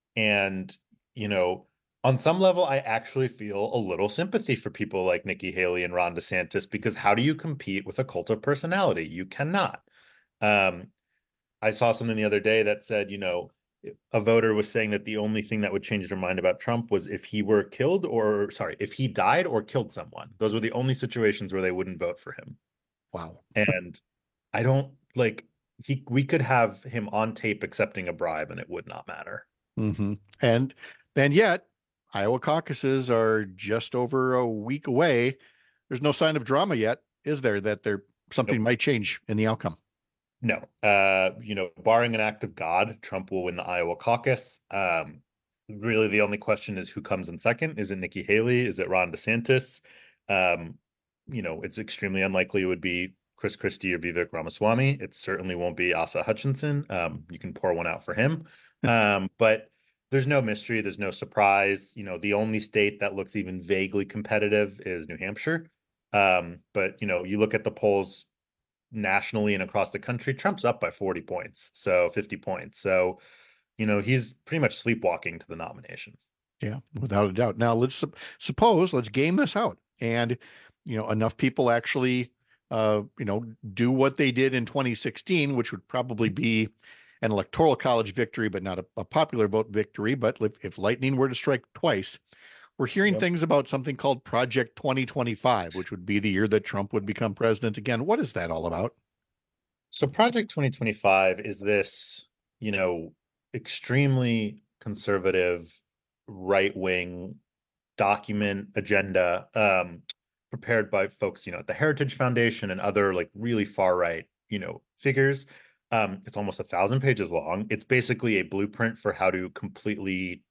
C: and, you know, on some level, I actually feel a little sympathy for people like Nikki Haley and Ron DeSantis, because how do you compete with a cult of personality? You cannot. Um, I saw something the other day that said, you know, a voter was saying that the only thing that would change their mind about Trump was if he were killed or, sorry, if he died or killed someone. Those were the only situations where they wouldn't vote for him.
R: Wow.
C: And I don't like... He, we could have him on tape accepting a bribe and it would not matter.
R: Mm-hmm. And and yet, Iowa caucuses are just over a week away. There's no sign of drama yet, is there, that there something nope. might change in the outcome?
C: No. Uh, you know, barring an act of God, Trump will win the Iowa caucus. Um, really, the only question is who comes in second. Is it Nikki Haley? Is it Ron DeSantis? Um, you know, it's extremely unlikely it would be Chris Christie or Vivek Ramaswamy. It certainly won't be Asa Hutchinson. Um, you can pour one out for him. Um, but there's no mystery. There's no surprise. You know, the only state that looks even vaguely competitive is New Hampshire. Um, but, you know, you look at the polls nationally and across the country, Trump's up by forty points. So fifty points. So, you know, he's pretty much sleepwalking to the nomination.
R: Yeah, without a doubt. Now let's suppose, let's game this out. And, you know, enough people actually Uh, you know, do what they did in twenty sixteen, which would probably be an electoral college victory, but not a, a popular vote victory. But if, if lightning were to strike twice, we're hearing yep. things about something called Project twenty twenty-five, which would be the year that Trump would become president again. What is that all about?
C: So Project twenty twenty-five is this, you know, extremely conservative, right-wing document agenda, um, prepared by folks, you know, at the Heritage Foundation and other like really far right, you know, figures. Um, it's almost a thousand pages long. It's basically a blueprint for how to completely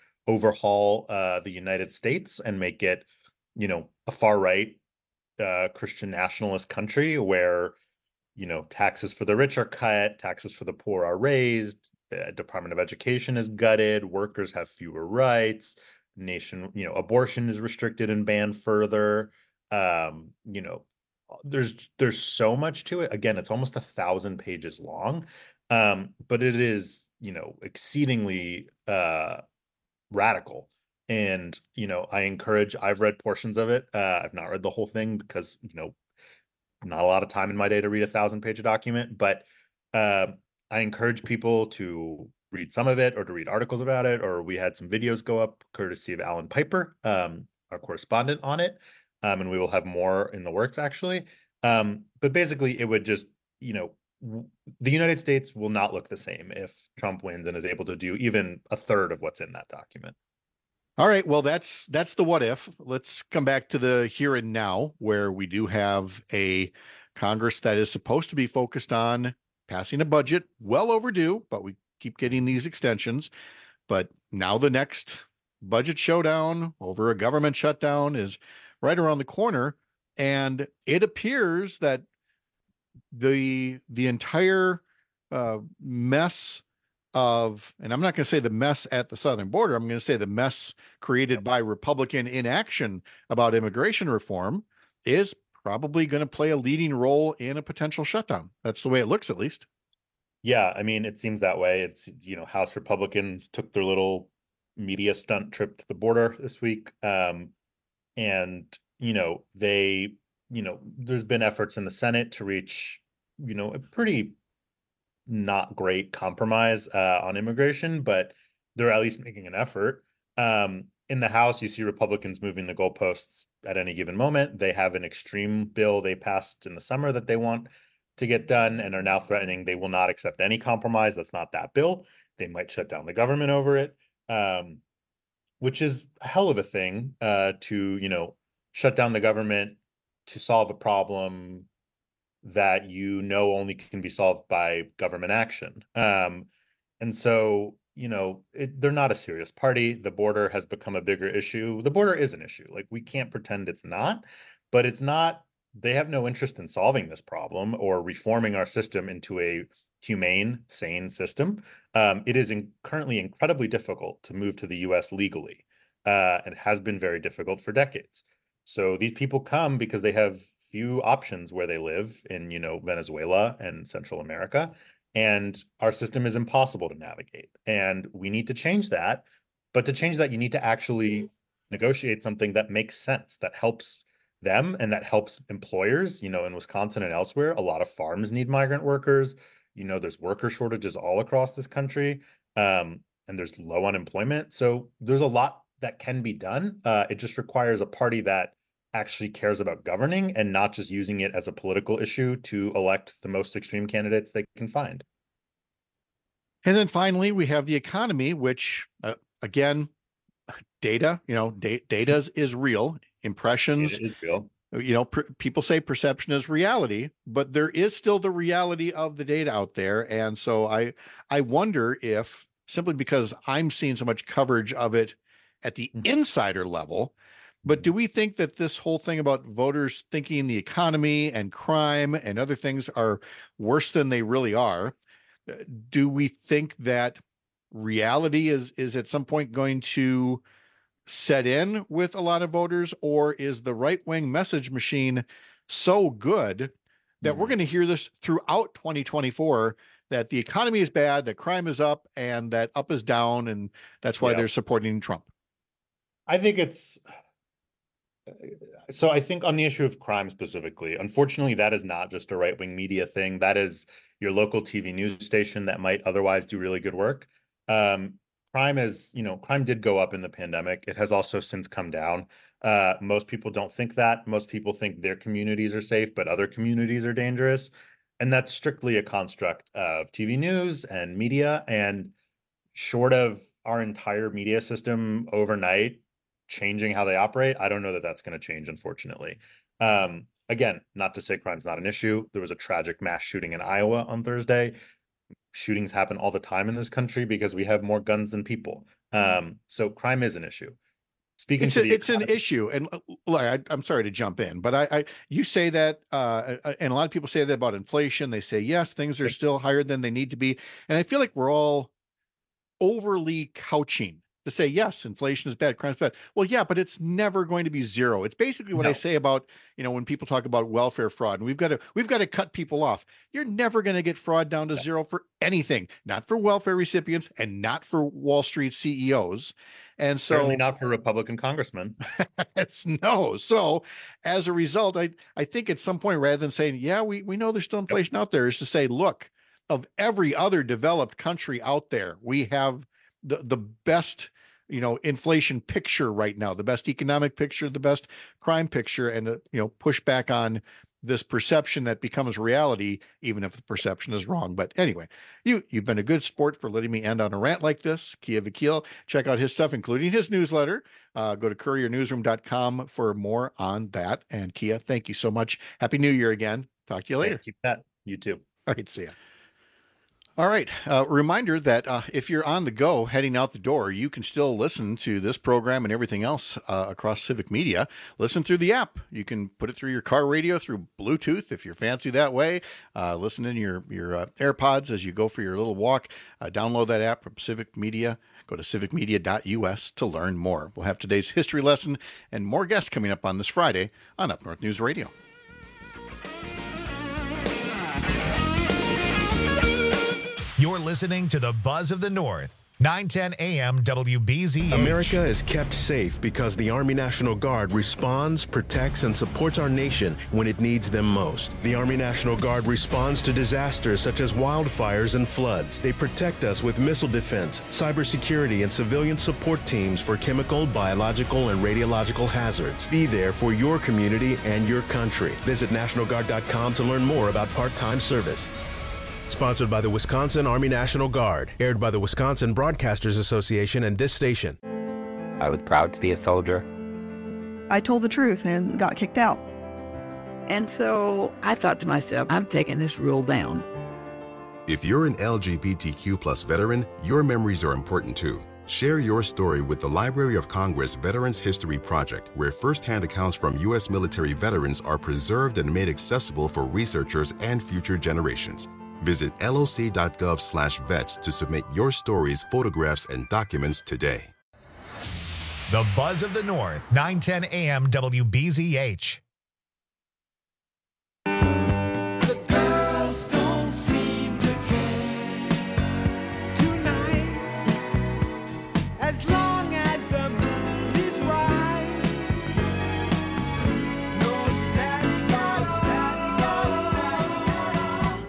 C: overhaul uh, the United States and make it, you know, a far right uh, Christian nationalist country where, you know, taxes for the rich are cut, taxes for the poor are raised, the Department of Education is gutted, workers have fewer rights, nation, you know, abortion is restricted and banned further. Um, you know, there's there's so much to it. Again, it's almost a thousand pages long, um, but it is, you know, exceedingly uh, radical. And, you know, I encourage, I've read portions of it. Uh, I've not read the whole thing because, you know, not a lot of time in my day to read a thousand page document, but uh, I encourage people to read some of it or to read articles about it. Or we had some videos go up courtesy of Alan Piper, um, our correspondent on it. Um, and we will have more in the works, actually. Um, but basically, it would just, you know, w- the United States will not look the same if Trump wins and is able to do even a third of what's in that document.
R: All right. Well, that's that's the what if. Let's come back to the here and now, where we do have a Congress that is supposed to be focused on passing a budget, well overdue, but we keep getting these extensions. But now the next budget showdown over a government shutdown is right around the corner, and it appears that the the entire uh, mess of, and I'm not going to say the mess at the southern border, I'm going to say the mess created by Republican inaction about immigration reform is probably going to play a leading role in a potential shutdown. That's the way it looks, at least.
C: Yeah, I mean, it seems that way. It's, you know, House Republicans took their little media stunt trip to the border this week. Um, and, you know, they, you know, there's been efforts in the Senate to reach, you know, a pretty not great compromise uh, on immigration, but they're at least making an effort. Um, in the House, you see Republicans moving the goalposts at any given moment. They have an extreme bill they passed in the summer that they want to get done and are now threatening they will not accept any compromise that's not that bill. They might shut down the government over it, um, which is a hell of a thing uh, to, you know, shut down the government to solve a problem that you know only can be solved by government action. Um, and so, you know, it, they're not a serious party. The border has become a bigger issue. The border is an issue. Like, we can't pretend it's not, but it's not. They have no interest in solving this problem or reforming our system into a humane, sane system. Um, it is in, currently incredibly difficult to move to the U S legally. Uh, and has been very difficult for decades. So these people come because they have few options where they live in, you know, Venezuela and Central America. And our system is impossible to navigate. And we need to change that. But to change that, you need to actually negotiate something that makes sense, that helps them and that helps employers. You know, in Wisconsin and elsewhere, a lot of farms need migrant workers. You know, there's worker shortages all across this country, um, and there's low unemployment. So there's a lot that can be done. Uh, it just requires a party that actually cares about governing and not just using it as a political issue to elect the most extreme candidates they can find.
R: And then finally, we have the economy, which, uh, again, data, you know, da- data is, is real. Impressions,
C: it is real.
R: You know, per, people say perception is reality, but there is still the reality of the data out there. And so I, I wonder if, simply because I'm seeing so much coverage of it at the insider level, but do we think that this whole thing about voters thinking the economy and crime and other things are worse than they really are? Do we think that reality is, is at some point going to set in with a lot of voters, or is the right-wing message machine so good that mm-hmm. we're going to hear this throughout twenty twenty-four, that the economy is bad, that crime is up, and that up is down, and that's why yeah. they're supporting Trump?
C: I think it's... So I think on the issue of crime specifically, unfortunately, that is not just a right-wing media thing. That is your local T V news station that might otherwise do really good work. Um, crime is, you know, crime did go up in the pandemic. It has also since come down. Uh, most people don't think that. Most people think their communities are safe, but other communities are dangerous. And that's strictly a construct of T V news and media. And short of our entire media system overnight changing how they operate, I don't know that that's going to change, unfortunately. Um, again, not to say crime's not an issue. There was a tragic mass shooting in Iowa on Thursday. Shootings happen all the time in this country because we have more guns than people. Um, so crime is an issue. Speaking
R: it's,
C: to
R: a,
C: the
R: it's an issue. And I, I'm sorry to jump in, but I, I you say that, uh, and a lot of people say that about inflation. They say, yes, things are still higher than they need to be. And I feel like we're all overly couching to say, yes, inflation is bad, crime is bad. Well, yeah, but it's never going to be zero. It's basically what no. I say about, you know, when people talk about welfare fraud, and we've got to, we've got to cut people off. You're never going to get fraud down to no. zero for anything, not for welfare recipients and not for Wall Street C E Os. And so
C: certainly not for Republican congressmen.
R: No. So as a result, I, I think at some point, rather than saying, yeah, we, we know there's still inflation yep. out there, is to say, look, of every other developed country out there, we have the, the best, you know, inflation picture right now, the best economic picture, the best crime picture, and, uh, you know, push back on this perception that becomes reality, even if the perception is wrong. But anyway, you, you've been a good sport for letting me end on a rant like this. Kia Vakil, check out his stuff, including his newsletter. Uh, go to courier newsroom dot com for more on that. And Kia, thank you so much. Happy New Year again. Talk to you later.
C: Keep that. You too.
R: All right. See ya. All right. Uh, reminder that uh, if you're on the go heading out the door, you can still listen to this program and everything else uh, across Civic Media. Listen through the app. You can put it through your car radio, through Bluetooth, if you're fancy that way. Uh, listen in your, your uh, AirPods as you go for your little walk. Uh, download that app from Civic Media. Go to civic media dot U S to learn more. We'll have today's history lesson and more guests coming up on this Friday on Up North News Radio.
P: You're listening to the Buzz of the North nine ten A M W B Z H.
H: America is kept safe because the Army National Guard responds, protects, and supports our nation when it needs them most. The Army National Guard responds to disasters such as wildfires and floods. They protect us with missile defense, cybersecurity, and civilian support teams for chemical, biological, and radiological hazards. Be there for your community and your country. Visit National Guard dot com to learn more about part-time service. Sponsored by the Wisconsin Army National Guard. Aired by the Wisconsin Broadcasters Association and this station.
E: I was proud to be a soldier.
F: I told the truth and got kicked out.
E: And so I thought to myself, I'm taking this rule down.
W: If you're an L G B T Q plus veteran, your memories are important too. Share your story with the Library of Congress Veterans History Project, where firsthand accounts from U S military veterans are preserved and made accessible for researchers and future generations. Visit L O C dot gov slash vets to submit your stories, photographs, and documents today.
P: The Buzz of the North, nine ten A M W B Z H.
U: The girls don't seem to care tonight, as long as the mood is right. No static, no static, no static.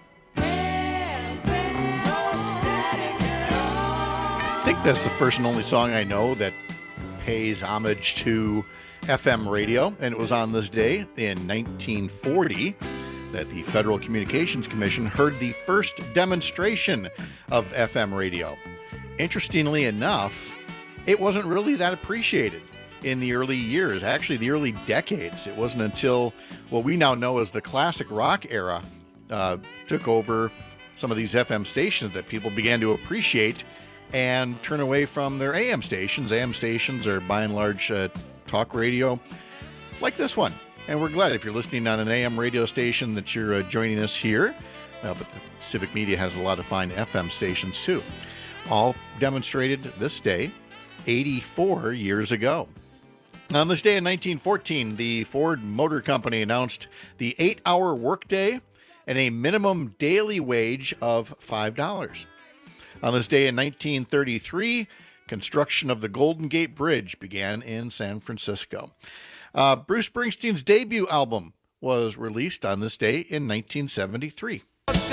R: I think that's the first and only song I know that pays homage to F M radio, and it was on this day in nineteen forty that the Federal Communications Commission heard the first demonstration of F M radio. Interestingly enough, it wasn't really that appreciated in the early years, actually the early decades. It wasn't until what we now know as the classic rock era uh, took over some of these F M stations that people began to appreciate and turn away from their A M stations. A M stations are by and large uh, talk radio like this one. And we're glad if you're listening on an A M radio station that you're uh, joining us here. Uh, but the Civic Media has a lot of fine F M stations too. All demonstrated this day eighty-four years ago. On this day in nineteen fourteen, the Ford Motor Company announced the eight-hour workday and a minimum daily wage of five dollars. On this day in nineteen thirty-three, construction of the Golden Gate Bridge began in San Francisco. Uh, Bruce Springsteen's debut album was released on this day in nineteen seventy-three.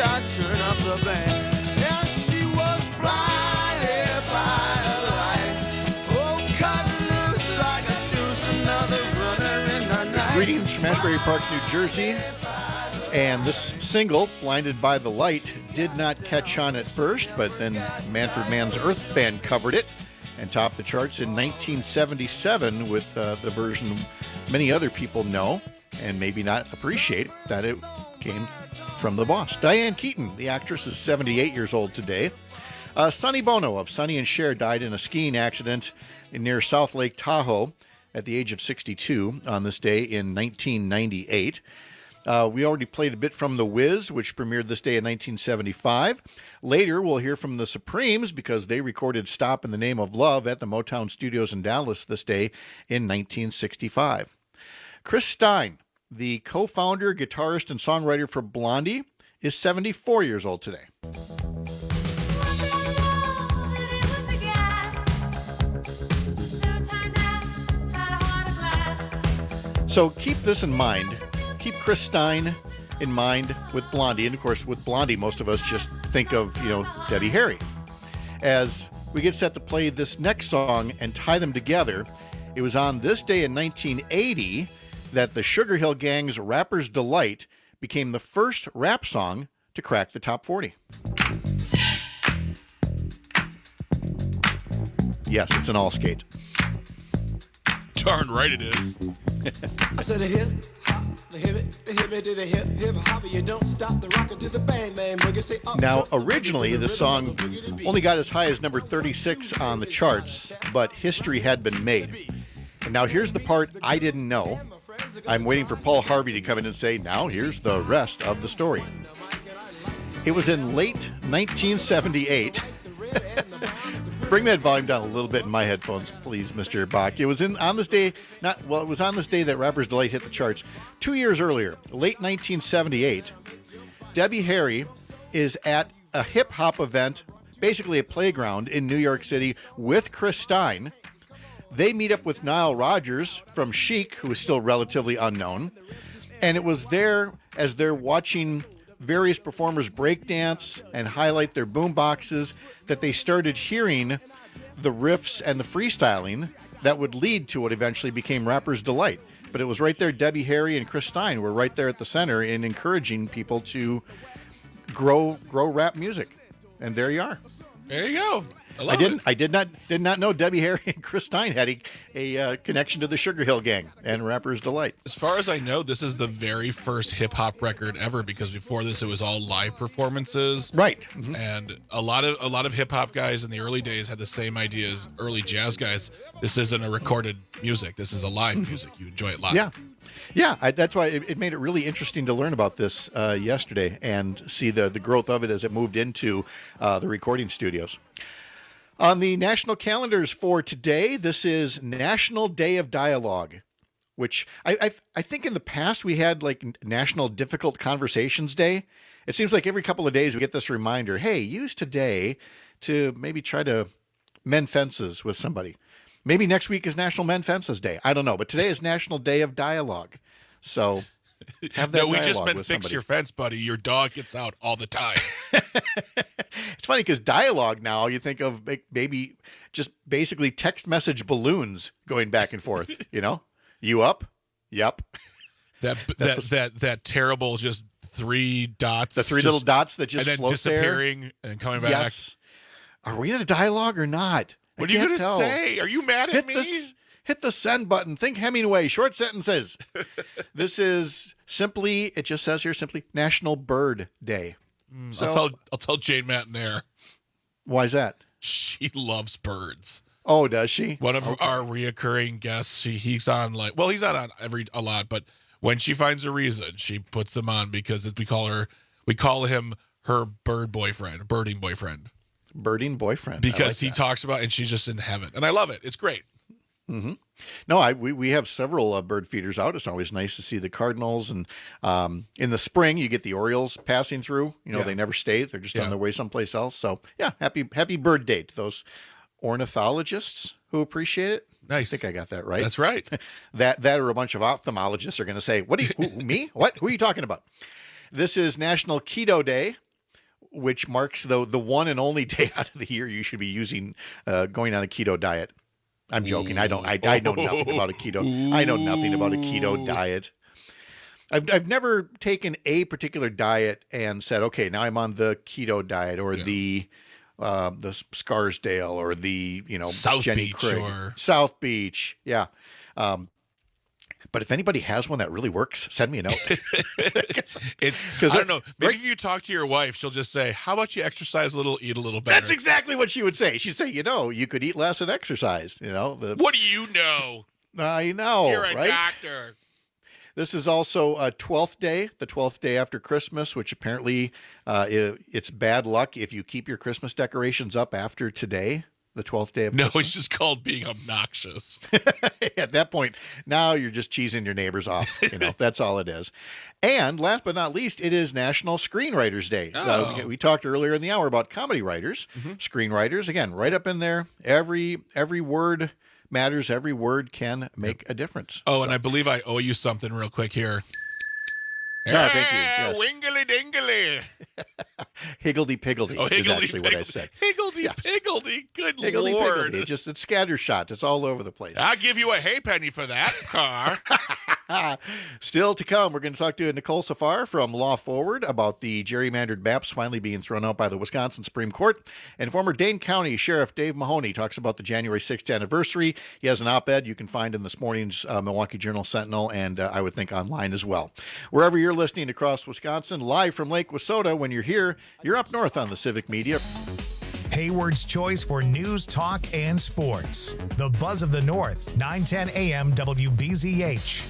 R: Greetings from Asbury Park, New Jersey. And this single, Blinded by the Light, did not catch on at first, but then Manfred Mann's Earth Band covered it and topped the charts in nineteen seventy-seven with uh, the version many other people know and maybe not appreciate that it came from the boss. Diane Keaton, the actress, is seventy-eight years old today. Uh, Sonny Bono of Sonny and Cher died in a skiing accident near South Lake Tahoe at the age of sixty-two on this day in nineteen ninety-eight. Uh, we already played a bit from The Wiz, which premiered this day in nineteen seventy-five. Later, we'll hear from the Supremes because they recorded Stop in the Name of Love at the Motown Studios in Dallas this day in nineteen sixty-five. Chris Stein, the co-founder, guitarist, and songwriter for Blondie, is seventy-four years old today. So keep this in mind. Keep Chris Stein in mind with Blondie. And, of course, with Blondie, most of us just think of, you know, Debbie Harry. As we get set to play this next song and tie them together, it was on this day in nineteen eighty that the Sugar Hill Gang's Rapper's Delight became the first rap song to crack the top forty. Yes, it's an all skate.
S: Darn right it is.
U: I said a hip hop, the hip it, the hip it to the hip hip hop, you don't stop the rocker to the bang bang boogie. Say up.
R: Now, originally, this song only got as high as number thirty-six on the charts, but history had been made. And now here's the part I didn't know. I'm waiting for Paul Harvey to come in and say, now here's the rest of the story. It was in late nineteen seventy-eight. Bring that volume down a little bit in my headphones, please, Mister Bach. It was in on this day, not well, it was on this day that Rapper's Delight hit the charts. Two years earlier, late nineteen seventy-eight, Debbie Harry is at a hip-hop event basically a playground in New York City with Chris Stein. They meet up with Nile Rodgers from Chic, who is still relatively unknown. And it was there as they're watching various performers breakdance and highlight their boom boxes that they started hearing the riffs and the freestyling that would lead to what eventually became Rapper's Delight. But it was right there, Debbie Harry and Chris Stein were right there at the center in encouraging people to grow grow rap music. And there you are.
S: There you go. I, love
R: I didn't.
S: It.
R: I did not. Did not know Debbie Harry and Chris Stein had a, a uh, connection to the Sugar Hill Gang and Rapper's Delight.
S: As far as I know, this is the very first hip hop record ever. Because before this, it was all live performances.
R: Right. Mm-hmm.
S: And a lot of a lot of hip hop guys in the early days had the same idea as early jazz guys. This isn't a recorded music. This is a live music. You enjoy it live.
R: Yeah. Yeah, I, that's why it, it made it really interesting to learn about this uh, yesterday and see the, the growth of it as it moved into uh, the recording studios. On the national calendars for today, this is National Day of Dialogue, which I, I I think in the past we had like National Difficult Conversations Day. It seems like every couple of days we get this reminder, hey, use today to maybe try to mend fences with somebody. Maybe next week is National Mend Fences Day. I don't know, but today is National Day of Dialogue. So have that
S: no, we
R: dialogue
S: just meant
R: with
S: fix
R: somebody.
S: your fence, buddy. Your dog gets out all the time.
R: It's funny because dialogue now, you think of maybe just basically text message balloons going back and forth, you know? You up? Yep.
S: That that that that terrible just three dots.
R: The three
S: just,
R: little dots that just
S: and then
R: float
S: disappearing
R: there.
S: and coming back.
R: Yes. Are we in a dialogue or not?
S: What
R: I
S: are you
R: can't
S: going to
R: tell.
S: say? Are you mad at
R: Hit
S: me?
R: the, hit the send button. Think Hemingway. Short sentences. This is simply, it just says here simply, National Bird Day.
S: Mm,
R: So-
S: I'll tell I'll tell Jane Matinaire.
R: Why is that?
S: She loves birds.
R: Oh, does she?
S: One of
R: Okay.
S: our reoccurring guests. She he's on like well, he's not on every a lot, but when she finds a reason, she puts them on because we call her we call him her bird boyfriend, birding boyfriend.
R: Birding boyfriend. I
S: Because
R: like
S: he
R: that.
S: talks about and she's just in heaven. And I love it. It's great.
R: Mm-hmm. No, I we, we have several uh, bird feeders out. It's always nice to see the cardinals, and um, in the spring you get the orioles passing through. You know,
S: Yeah.
R: they never stay; they're just
S: Yeah.
R: on their way someplace else. So, yeah, happy happy bird day to those ornithologists who appreciate it.
S: Nice.
R: I think I got that right.
S: That's right.
R: that that or a bunch of ophthalmologists are going to say, "What do you who, me? What? Who are you talking about?" This is National Keto Day, which marks the the one and only day out of the year you should be using uh, going on a keto diet. I'm joking. I don't. I, I know nothing about a keto. I know nothing about a keto diet. I've I've never taken a particular diet and said, okay, now I'm on the keto diet or
S: Yeah.
R: the uh, the Scarsdale or the you know
S: South
R: Jenny
S: Beach
R: Craig.
S: or-
R: South Beach. Yeah. Um, but if anybody has one that really works, send me a note.
S: It's I
R: 'Cause
S: don't know. Maybe
R: right-
S: if you talk to your wife, she'll just say, "How about you exercise a little, eat a little better?"
R: That's exactly what she would say. She'd say, you know, you could eat less and exercise. You know, the,
S: What do you know?
R: I know,
S: You're a
R: right?
S: doctor.
R: This is also a twelfth day, the twelfth day after Christmas, which apparently uh, i it's bad luck if you keep your Christmas decorations up after today, the twelfth day of
S: No,
R: Christmas.
S: it's just called being obnoxious.
R: At that point, now you're just cheesing your neighbors off. You know, that's all it is. And last but not least, it is National Screenwriters Day. Uh, we,
S: Oh.
R: we talked earlier in the hour about comedy writers, screenwriters. Again, right up in there. Every every word matters. Every word can make a difference.
S: Oh, and I believe I owe you something real quick here.
R: No, thank you.
S: Ah,
R: Yes.
S: Wingly dingly.
R: Higgledy piggledy
S: Oh,
R: is
S: higgledy
R: actually what I
S: piggledy.
R: said.
S: Higgledy
R: Yes.
S: piggledy. Good
R: Higgledy
S: Lord.
R: piggledy. It's just it's scattershot. It's all over the place.
S: I'll give you a halfpenny for that car.
R: Still to come, we're going to talk to Nicole Safar from Law Forward about the gerrymandered maps finally being thrown out by the Wisconsin Supreme Court. And former Dane County Sheriff Dave Mahoney talks about the January sixth anniversary. He has an op-ed you can find in this morning's uh, Milwaukee Journal Sentinel, and uh, I would think online as well. Wherever you're listening across Wisconsin, live from Lake Wissota, when you're here, you're up north on the Civic Media.
P: Hayward's choice for news, talk, and sports. The Buzz of the North, nine ten A M W B Z H.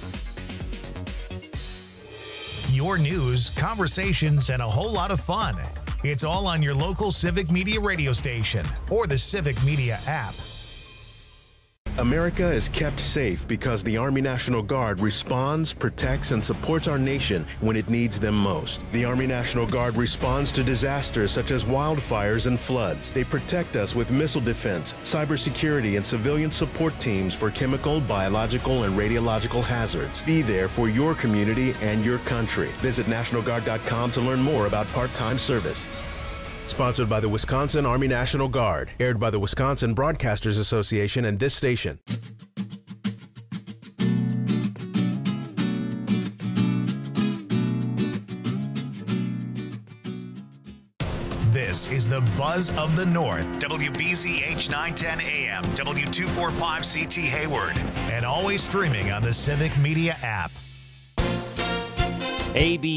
P: Your news, conversations, and a whole lot of fun. It's all on your local Civic Media radio station or the Civic Media app.
H: America is kept safe because the Army National Guard responds, protects, and supports our nation when it needs them most. The Army National Guard responds to disasters such as wildfires and floods. They protect us with missile defense, cybersecurity, and civilian support teams for chemical, biological, and radiological hazards. Be there for your community and your country. Visit National Guard dot com to learn more about part-time service. Sponsored by the Wisconsin Army National Guard. Aired by the Wisconsin Broadcasters Association and this station.
P: This is the Buzz of the North. W B Z H nine ten A M, W two forty-five C T Hayward. And always streaming on the Civic Media app.
A: A B